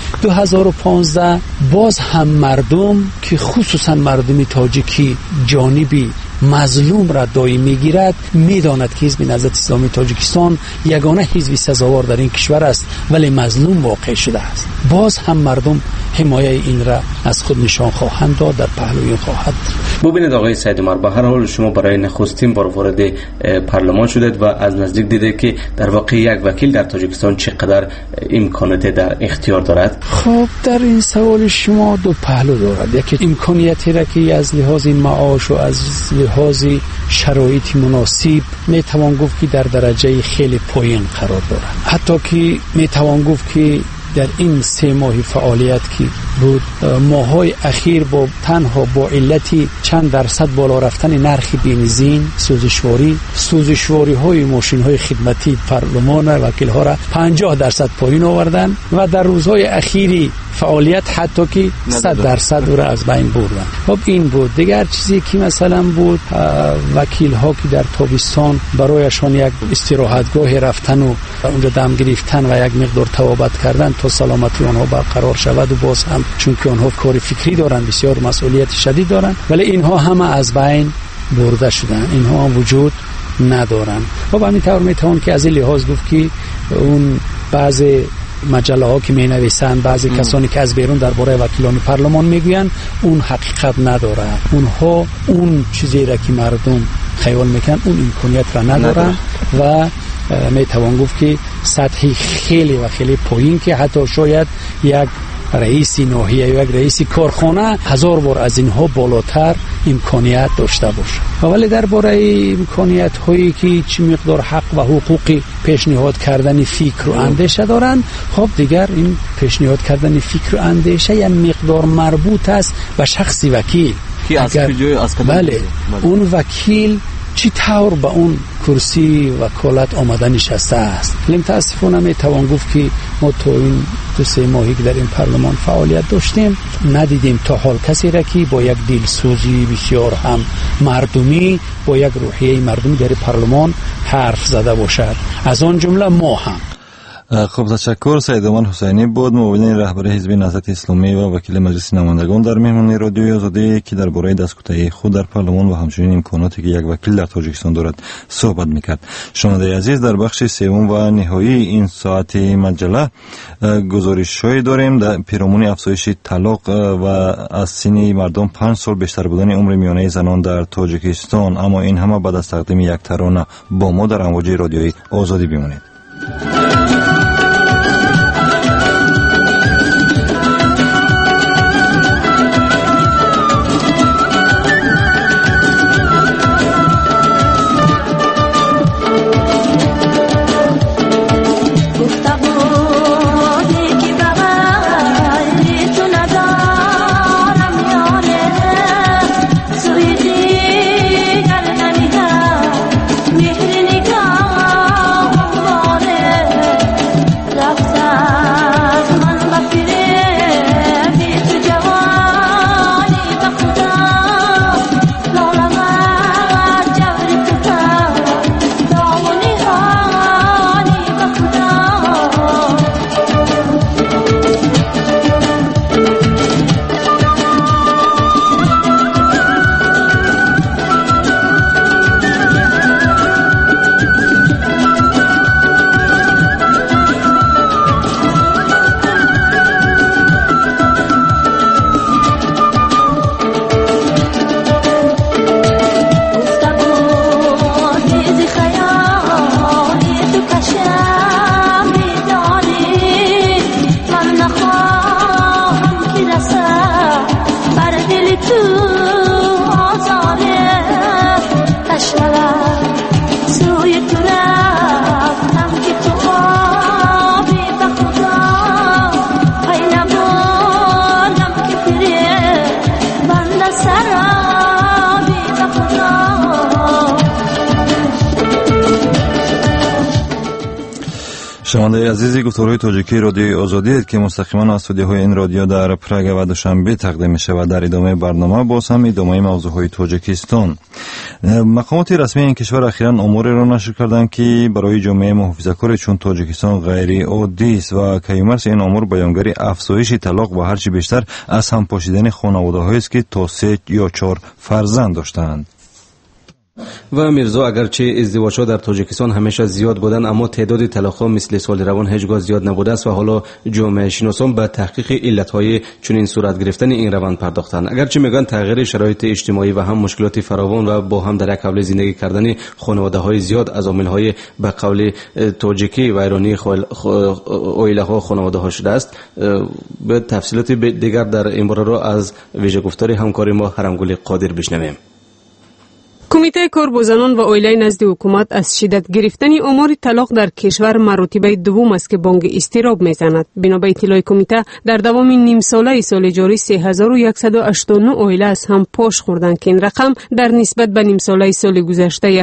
2015 باز هم مردم که خصوصا مردم تاجیکی جانبی مظلوم را دایی میگیرد، میداند که حزب نهضت اسلامی تاجیکستان یگانه حزب سزاوار در این کشور است ولی مظلوم واقع شده است. باز هم مردم حمایه این را از خود نشان خواهند داد، در پهلوی خواهد. ببینید آقای سید عمر، به هر حال شما برای نخستین بار وارد پارلمان شدید و از نزدیک دیدید که در واقع یک وکیل در تاجیکستان چقدر امکانات در اختیار دارد. خب در این سوال شما دو پهلو دارد. یکی امکانیتی را که از لحاظ معاش و از لحاظ شرایط مناسب می توان گفت که در درجه خیلی پایین قرار دارد. حتی که می توان گفت که در این 3 ماه فعالیت که بود، ماهای اخیر با تنها با علتی چند درصد بالا رفتن نرخ بنزین، سوزشواری های ماشین های خدمتی پارلمان وکیل ها را 50% پایین آوردن و در روزهای اخیری فعالیت حتی که 100% را از بین بردن. خب این بود. دیگر چیزی که مثلا بود، وکیل ها که در تابستان برایشان یک استراحتگاه رفتن و اونجا دم گرفتن و یک مقدار توابت کردن تا سلامتی آنها برقرار شود، و باز هم چون که آنها کار فکری دارند، بسیار مسئولیت شدید دارند، ولی اینها همه از بین برده شدن، اینها وجود ندارند. خب همین طور میتوان که از این لحاظ گفت که اون بعضی مجله ها که می نویسند، بعضی کسانی که از بیرون درباره وکیلان پارلمان میگویند، اون حقیقت نداره. اونها اون چیزی را که مردم خیال میکنن اون امکانیت را ندارن و می توان گفت که سطحی خیلی و خیلی پایین که حتی شاید یک رئیس ناحیه یا یک رئیس کارخانه 1000 بار از اینها بالاتر امکانیت داشته باشه. ولی درباره امکانیت هایی که چه مقدار حق و حقوقی پیشنهاد کردن فکر و اندیشه دارن، خب دیگر این پیشنهاد کردن فکر و اندیشه یک مقدار مربوط است به شخص وکیل که از کجای از کدام بله اون وکیل چی طور به اون کرسی وکالت آمده نشسته است. متاسفانه میتوان گفت که ما تو این 2-3 ماهی که در این پارلمان فعالیت داشتیم ندیدیم تا حال کسی را که با یک دلسوزی بسیار هم مردمی، با یک روحیه مردمی در پارلمان حرف زده باشد، از آن جمله ما هم. خب تشکر. سید عمر حسینی بود، معاون رهبر حزب نهضت اسلامی و وکیل مجلس نمایندگان در مهمانی رادیوی آزادی که درباره دستگیری خود در پارلمان و همچنین امکاناتی که یک وکیل در تاجیکستان دارد صحبت میکرد. شنونده عزیز، در بخش سوم و نهایی این ساعت مجله گزارش‌هایی داریم در پیرامون افزایش طلاق و از سن مردم 5 سال بیشتر بودن عمر میانه زنان در تاجیکستان. اما این همه بعد از تقدیم یک ترانه با ما در امواج رادیوی آزادی بمانید. شنونده عزیزی، گفتگوهای تاجیکی رادیوی آزادی است که مستقیما از استودیوهای این رادیو در پراگ و دوشنبه تقدیم میشه و در ادامه برنامه باز هم ادامه موضوعهای تاجیکستان. مقامات رسمی این کشور اخیراً اموری را نشر کردند که برای جامعه محافظه‌کار چون تاجیکستان غیر عادی است و کیومرث این امور بیانگر افزایش طلاق و هرچی بیشتر از هم پاشیدن خانواده‌هایی است که تا 3 یا 4 فرزند داشتند. و میرزا اگرچه ازدواج‌ها در تاجیکستان همیشه زیاد بودند، اما تعداد طلاق‌ها مثل سال روان هیچگاه زیاد نبوده است و حالا جامعه شناسان به تحقیق علت‌های چنین صورت گرفتن این روند پرداختند. اگرچه میگن تغییر شرایط اجتماعی و هم مشکلات فراوان و با هم در یک حوزه زندگی کردن خانواده‌های زیاد از عامل‌های به قول تاجیکی ویرانی عائله‌ها خانواده‌ها شده است. به تفصیلات دیگر در این باره را از ویژه گفتار همکار ما حرمگل قادر بشنویم. کمیته کار با زنان و عائله نزد حکومت از شدت گرفتن آمار طلاق در کشور مرتبه دوم است که بانگ اضطراب میزند. بنا به اطلاع کمیته در دوام نیم ساله سال جاری 3189 عائله از هم پاش خوردند که این رقم در نسبت به نیم ساله سال گذشته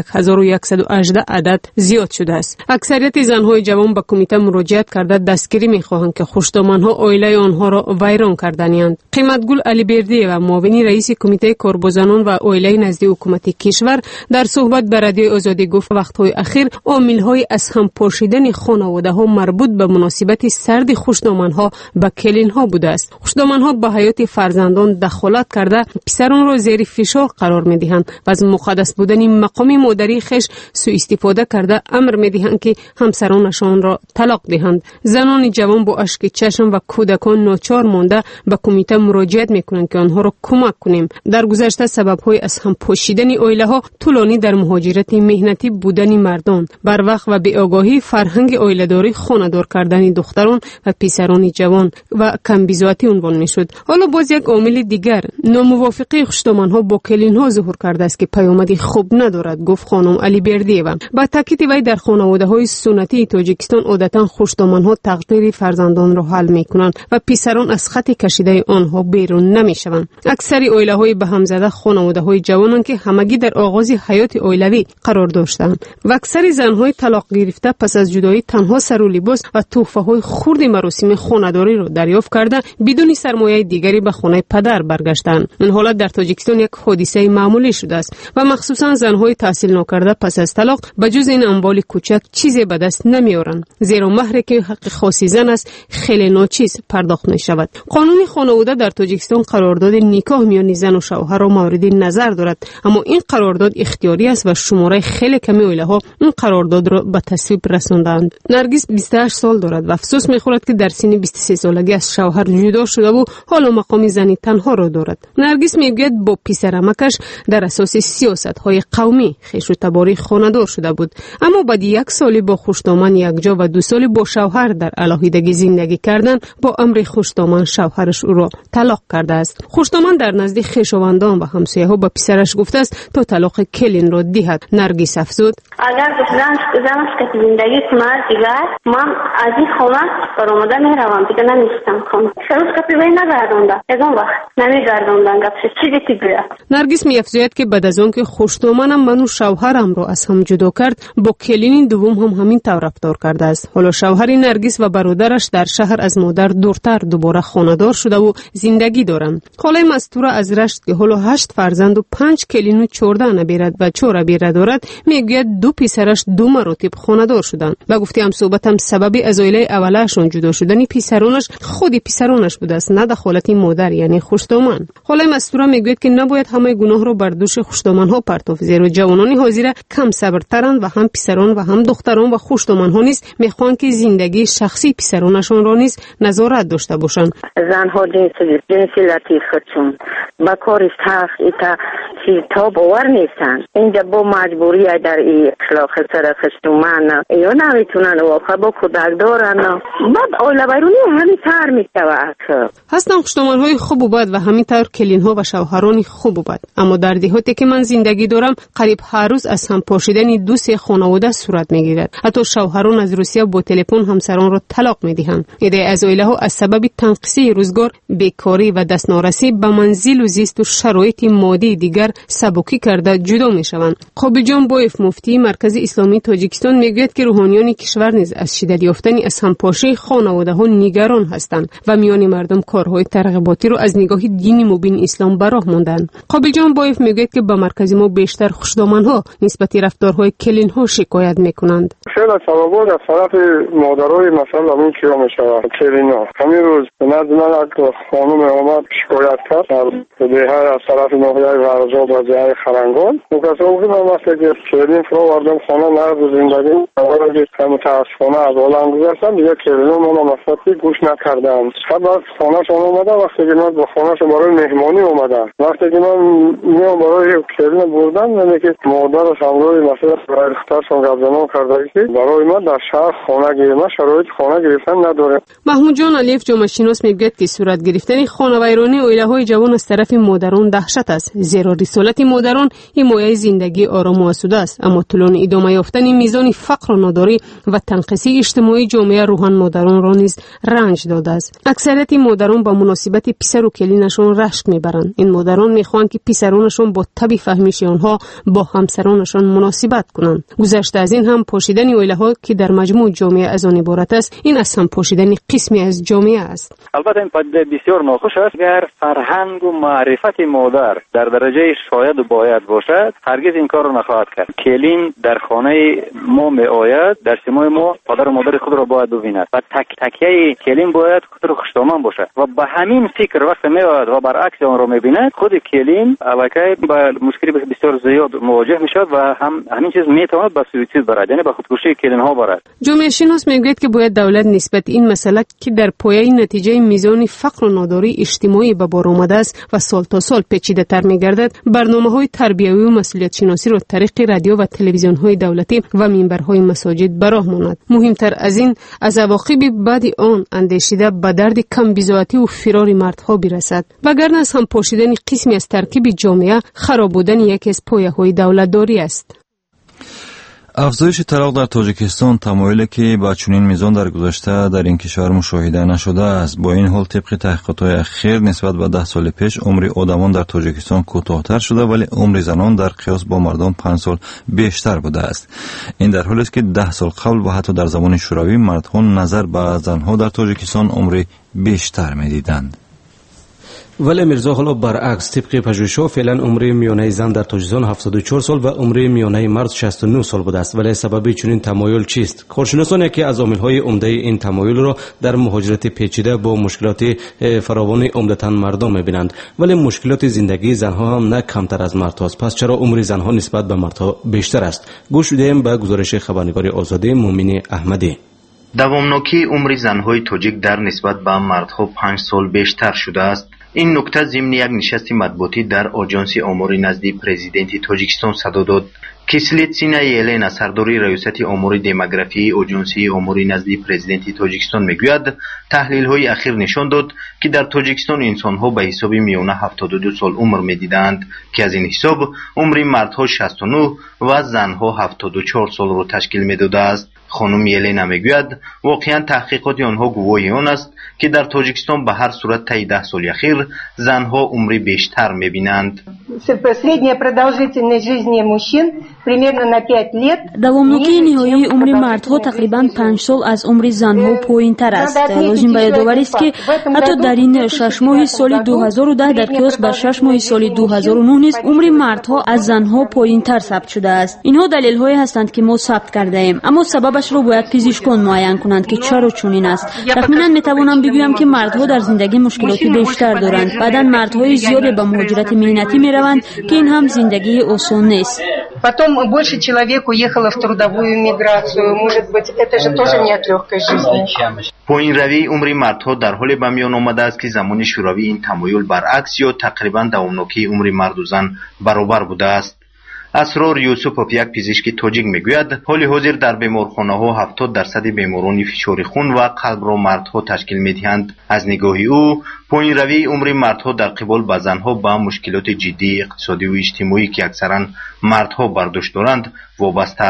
1118 عدد زیاد شده است. اکثریت زنهای جوان به کمیته مراجعت کرده دستگیری میخواهند که خوشدامنها عائله آنها را ویران کرده‌اند. قیمتگل علی بردی و معاون رئیس کمیته کار با زنان و عائله نزد حکومت در صحبت با رادیوی آزادی گفت وقت‌های اخیر عامل‌های از هم پاشیدن خانواده‌ها مربوط به مناسبت سرد خوشدامن‌ها به کلین‌ها بوده است. خوشدامن‌ها به حیات فرزندان دخالت کرده پسران را زیر فشار قرار می‌دهند و از مقدس بودن مقام مادری خش سوء استفاده کرده امر می‌دهند که همسرانشان را طلاق دهند. زنان جوان با اشک چشم و کودکان ناچار مانده به کمیته مراجعت می‌کنند که آنها را کمک کنیم. در گذشته سبب‌های از هم پاشیدن عائله‌ها طولانی در مهاجرت مهنتی بودن مردان، بر وقت و به آگاهی فرهنگ عائله‌داری خانه‌دار کردن دختران و پسران جوان و کمبیزاتی عنوان می‌شد. حالا باز یک عامل دیگر ناموافقی خوشدامن‌ها با کلین‌ها ظهور کرده است که پیامدی خوب ندارد، گفت خانم علی بردی‌وا. با تاکید وی در خانواده‌های سنتی تاجیکستان عادتاً خوشدامن‌ها تقدیر فرزندان را حل می‌کنند و پسران از خط کشیده آنها بیرون نمی‌شوند. اکثر عائله‌های به هم زده خانواده‌های جوانند که همگی در آغاز حیات عائلوی قرار داشتند و اکثر زن‌های طلاق گرفته پس از جدایی تنها سر و لباس و تحفه‌های خرد مراسم خانه‌داری را دریافت کرده بدون سرمایه دیگری به خانه پدر برگشتند. این حالت در تاجیکستان یک حادثه معمولی شده است و مخصوصا زن‌های تحصیل نکرده پس از طلاق به جز این اموال کوچک چیزی به دست نمی‌آورند، زیرا مهری که حق خاص زن است خیلی ناچیز پرداخت می‌شود. قانون خانواده در تاجیکستان قرارداد نکاح میان زن و شوهر را مورد نظر دارد، اما این قرارداد اختیاری است و شماره خیلی کمی عائله‌ها این قرارداد را به تصویب رساندند. نرگس 28 سال دارد و افسوس می‌خورد که در سن 23 سالگی از شوهر جدا شده و حالا مقام زنی تنها را دارد. نرگس میگوید با پسرمکش در اساس سیاست‌های قومی خویش و تباری خانه‌دار شده بود، اما بعد 1 سال با خوشدامن یکجا و 2 سال با شوهر در علاهیدگی زندگی کردن با امر خوشدامن شوهرش او را طلاق کرده است. خوشدامن در نزد خویشاوندان و همسایه‌ها به پسرش گفته است تا طلاق کلین را دهد. نرگس افزود اگر زن است که زندگی کنه دیگر من از این خانه برآمده میروم دیگه نمیستم کنم. شروع کپی وی نگردونده از اون وقت نمیگردوندن گپش چیزی که بیاد. نرگس می‌افزاید که بعد از آن که خوشدامنم من و شوهرم را از هم جدا کرد با کلین دوم هم همین طور رفتار کرده است. حالا شوهر نرگس و برادرش در شهر از مادر دورتر دوباره خانه‌دار شده و زندگی دارند. خاله مستوره از رشت که حالا 8 فرزند و 5 کلین و 14 نبیرد و 4 بیره دارد میگوید 2 پسرش 2 مراتب خانه‌دار شدند و گفتی هم صحبتم سببی از عائله اولشون جدا شدن پسرانش خود پسرانش بوده است، نه دخالت مادر یعنی خوشدامن. خاله مستوره میگوید که نباید همه گناه رو بر دوش خوشدامن‌ها پرتافت، زیرا جوانان حاضر کم صبرترند و هم پسران و هم دختران و خوشدامن‌ها نیز میخوان که زندگی شخصی پسرانشون را نیز نظارت داشته باشند. زن‌ها جنسی لطیف خودشون با کار تاخ تا باور نیستن. اینجا با مجبوری در این اخلاق سر خشتومن یا نمیتونن واقعا با کودک دارن بعد اول بیرونی همین تر میتوه هستن خوشدامن‌های خوب و بد و همین طور کلین‌ها و شوهران خوب و بد، اما در دهاتی که من زندگی دارم قریب هر روز از هم پاشیدن 2 خانواده صورت میگیرد. حتی شوهران از روسیه با تلفن همسران را طلاق میدهند. ایده از عائله‌ها از سبب تنقیصی روزگار، بیکاری و دستنارسی به منزل و زیست و شرایط مادی دیگر سبکی کرده کرده جدا میشوند. قابلجان بایف مفتی مرکز اسلامی تاجیکستان میگوید که روحانیان کشور نیز از شدت یافتن از همپاشی خانواده ها نگران هستند و میان مردم کارهای ترغیباتی را از نگاه دینی مبین اسلام به راه ماندند. قابلجان بایف میگوید که به مرکز ما بیشتر خوشدامنها نسبت رفتارهای کلین ها شکایت میکنند. خیلی سببات از طرف مادرای مثلا همین کیا میشود کلین ها. همین روز نزد من یک خانم آمد شکایت کرد در دیه از طرف ناحیه ورزاد و دیه خرنگان. او کسا که من وقتی که کلین فرا وردم خانه نرد زندگی اولا که متاسفانه از آلم گذاشتم دیگه کلین ها من مصرفی گوش نکردم. بعد خانه شان اومده وقتی که من با خانه شان برای مهمانی اومدم. وقتی که من میام برای کلین بردم یعنی که مادرش همراه مثلا برای اخترشان گفتمان کرده که برای ما در شهر خانه گیریم شرایط خانه گرفتن نداره. محمود جان علیف جامعه شناس میگوید که صورت گرفتن خانه ویرانی اویله‌های جوان از طرف مادران دهشت است، زیرا رسالت مادران حمایت زندگی آرام و آسوده است، اما طولانی ادامه یافتن میزان فقر و ناداری و تنقیصی اجتماعی جامعه روحان مادران را نیز رنج داده است. اکثریت مادران با مناسبت پسر و کلینشان رشک میبرند. این مادران میخواهند که پسرانشان با طبع فهمیش آنها با همسرانشان مناسبت کنند. گذشته از این هم پوشیدن اویله‌ها که در مجموع جامعه از آن عبارت است، این اصلا پوشیدن قسمی از جامعه است. البته این پدیده بسیار ناخوش است. اگر فرهنگ و معرفت مادر در درجه شاید و باید باشد هرگز این کار را نخواهد کرد. کلین در خانه ما می آید، در سیمای ما پدر و مادر خود را باید ببیند و تک تکیه کلین باید خود را خوشدامن باشد و به همین فکر وقت می آید و برعکس آن را می بیند خود کلین الکی با مشکلی بسیار زیاد مواجه می شود و همین چیز می تواند به سویسید برد، یعنی به خودکشی کلین ها برد. جامعه شناس میگوید که باید دولت نسبت این مسئله که در پایه نتیجه میزان فقر و ناداری اجتماعی به بار آمده است و سال تا سال پیچیده تر میگردد، برنامه‌های تربیوی و مسئولیت شناسی را طریق رادیو و تلویزیون‌های دولتی و منبرهای مساجد به راه ماند. مهمتر از این، از عواقب بعد آن اندیشیده به درد کم بی‌ضابطگی و فرار مردها برسد، وگرنه از هم پوشیدن قسمی از ترکیب جامعه خراب بودن یکی از پایه‌های دولتداری است. افزایش طلاق در تاجیکستان تمایلی که با چنین میزان در گذشته در این کشور مشاهده نشده است. با این حال طبق تحقیقات اخیر نسبت به 10 سال پیش عمر آدمان در تاجیکستان کوتاه‌تر شده ولی عمر زنان در قیاس با مردان 5 سال بیشتر بوده است. این در حالی است که 10 سال قبل و حتی در زمان شوروی مردها نظر به زنها در تاجیکستان عمر بیشتر می‌دیدند. ولی میرزا حالا برعکس طبق پژوهش‌ها فعلا عمر میانه زن در تاجیکستان 74 سال و عمر میانه مرد 69 سال بوده است. ولی سبب چنین تمایل چیست؟ کارشناسان که از عامل‌های عمده این تمایل را در مهاجرت پیچیده با مشکلات فراوان عمدتاً مردان می‌بینند، ولی مشکلات زندگی زنها هم نه کمتر از مردهاست. پس چرا عمر زنها نسبت به مردها بیشتر است؟ گوش بدهیم به گزارش خبرنگار آزادی مومن احمدی. دوامناکی عمر زنهای تاجیک در نسبت به مردها 5 سال بیشتر شده است. این نکته ضمن یک نشست مطبوعاتی در آژانس آمار نزد پرزیدنت تاجیکستان صدا داد. کسلیتسینا یلنا سرداری ریاست آمار دموگرافی آژانس آمار نزد پرزیدنت تاجیکستان میگوید تحلیل‌های اخیر نشان داد که در تاجیکستان انسان‌ها به حساب میانه 72 سال عمر می‌دیدند که از این حساب عمر مردها 69 و زنها 74 سال را تشکیل می‌داده است. خانم یلنا میگوید واقعا تحقیقات آنها گواهی آن است که در تاجیکستان به هر صورت طی 10 سال اخیر زنها عمر بیشتر می‌بینند. دوامناکی نهایی عمر مردها تقریبا 5 سال از عمر زنها پایین‌تر است. لازم به یادآوری است که حتی در این 6 ماه سال 2010 در قیاس با 6 ماه سال 2009 نیز عمر مردها از زنها پایین‌تر ثبت شده است. اینها دلایلی هستند که ما ثبت کرده ایم، اما سببش را باید پزشکان معین کنند که چرا چنین است. تخمیناً میتوانم بگویم که مردها در زندگی مشکلات بیشتر دارند. بعداً مردهای زیادی به مهاجرت مهنتی میروند که این هم زندگی آسان نیست. Потом больше человек уехало в трудовую миграцию. Может быть, это же тоже не от легкой жизни. پایین روی عمر مردها در حال به میان آمده است که زمان شوروی این تمایل برعکس یا تقریبا دوامناکی عمر مرد و زن برابر بوده است. اسرار یوسفوف یک پزشک تاجیک میگوید حال حاضر در بیمارخانه‌ها 70% بیماران فشار خون و قلب را مردها تشکیل می‌دهند. از نگاه او پایین روی عمر مردها در قبال به زنها با مشکلات جدی اقتصادی و اجتماعی که اکثرا مردها برداشت دارند وابسته است.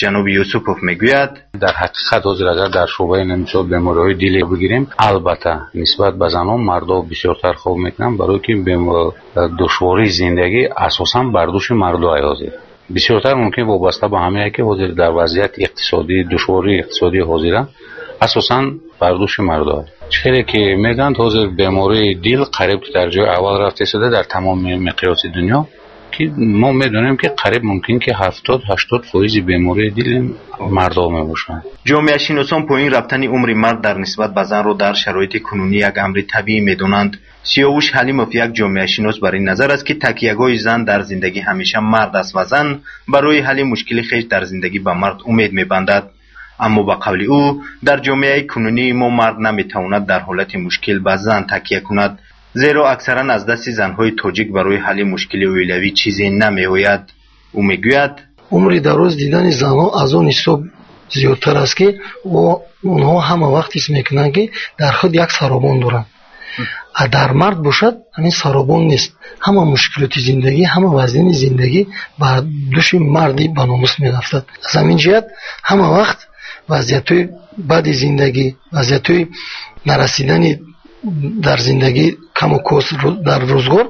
جناب یوسفوف میگوید در حقیقت حاضر اگر در شعبه نمیشد بیماری‌های دلی بگیریم، البته نسبت به زنان مردها بسیارتر خوب میکنن، برای که دشواری زندگی اساسا بر دوش مردها حاضر بسیارتر ممکن وابسته به همه که حاضر در وضعیت اقتصادی دشواری اقتصادی حاضرن اساسا بر دوش مردها. چرا که میگن حاضر بیماری دل قریب در جای اول رفته شده در تمام مقیاس دنیا، که ما میدونیم که قریب ممکن که 70-80% بیماری دل مردها میباشند. جامعه شناسان پایین رفتن عمر مرد در نسبت به زن را در شرایط کنونی یک امر طبیعی میدونند. سیاوش حلیموف یک جامعه شناس بر این نظر است که تکیه‌گاه زن در زندگی همیشه مرد است و زن برای حل مشکل خویش در زندگی به مرد امید میبندد. اما با قول او در جامعه کنونی ما مرد نمیتواند در حالت مشکل به زن تکیه کند، زیرا اکثرا از دست زنهای تاجیک برای حل مشکل اولیوی چیزی نمیآید. او میگوید عمر دراز دیدن زنها از آن حساب زیادتر است که اونها همه وقت حس میکنند که در خود یک سرابان دارند. در مرد باشد همین سرابان نیست، همه مشکلات زندگی همه وزن زندگی بر دوش مردی به ناموس میافتد. از همین جهت همه وقت وضعیت‌های بد زندگی، وضعیت‌های نرسیدن در زندگی کم و کاست در روزگار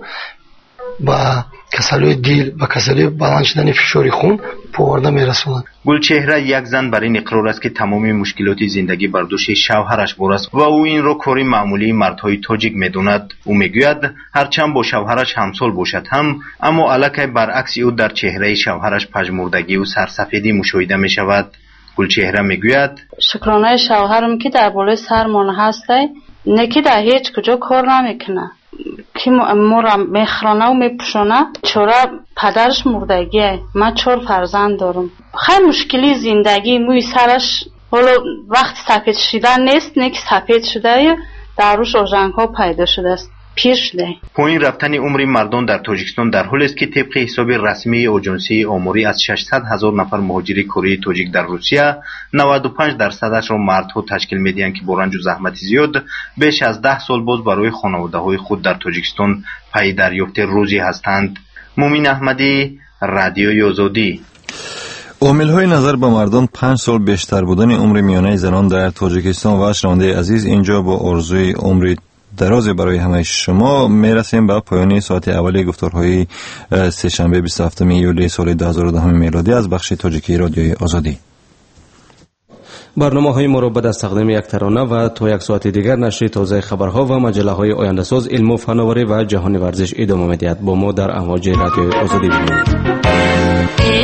با کسلی دل و کسلی بلند شدن فشار خون پاورده میرسوند. گلچهره یک زن بر این اقرار است که تمامی مشکلات زندگی بر دوش شوهرش بار است و او این را کاری معمولی مردهای تاجیک میداند. او میگوید هرچند با شوهرش همسال باشد هم، اما الکی برعکس او در چهره شوهرش پژمردگی و سرسفیدی مشاهده می شود. گلچهره میگوید شکرانه شوهرم که در بالای سرمان هسته، نه که در هیچ کجا کار نمیکنه، که ما میخرانه و میپوشانه. چرا پدرش مردگیه، من 4 فرزند دارم. خیلی مشکلی زندگی موی سرش حالا وقت سفید شدن نیست، نه که سفید شده در روش آژنگ ها پیدا شده است، پیر شده. پایین رفتن عمر مردان در تاجیکستان در حالی است که طبق حساب رسمی آژانسی آماری از 600,000 نفر مهاجر کره تاجیک در روسیه 95% را مردها تشکیل میدهند که با رنج و زحمت زیاد بیش از 10 سال باز برای خانواده‌های خود در تاجیکستان پی دریافت روزی هستند. مومین احمدی، رادیوی آزادی. عامل‌های نظر به مردان 5 سال بیشتر بودن عمر میانه زنان در تاجیکستان و شنونده عزیز، اینجا با آرزوی عمر دراز برای همه شما میرسیم به پایان ساعت اولی گفتارهای سه‌شنبه 27 ایولی سال 2010 میلادی از بخش تاجیکی رادیوی آزادی. برنامه‌های ما را بعد از تقدیم یک ترانه و تا یک ساعت دیگر نشر تازه خبرها و مجله‌های آینده ساز، علم و فناوری و جهان ورزش ادامه می‌دهد. با ما در امواج رادیوی آزادی باشید.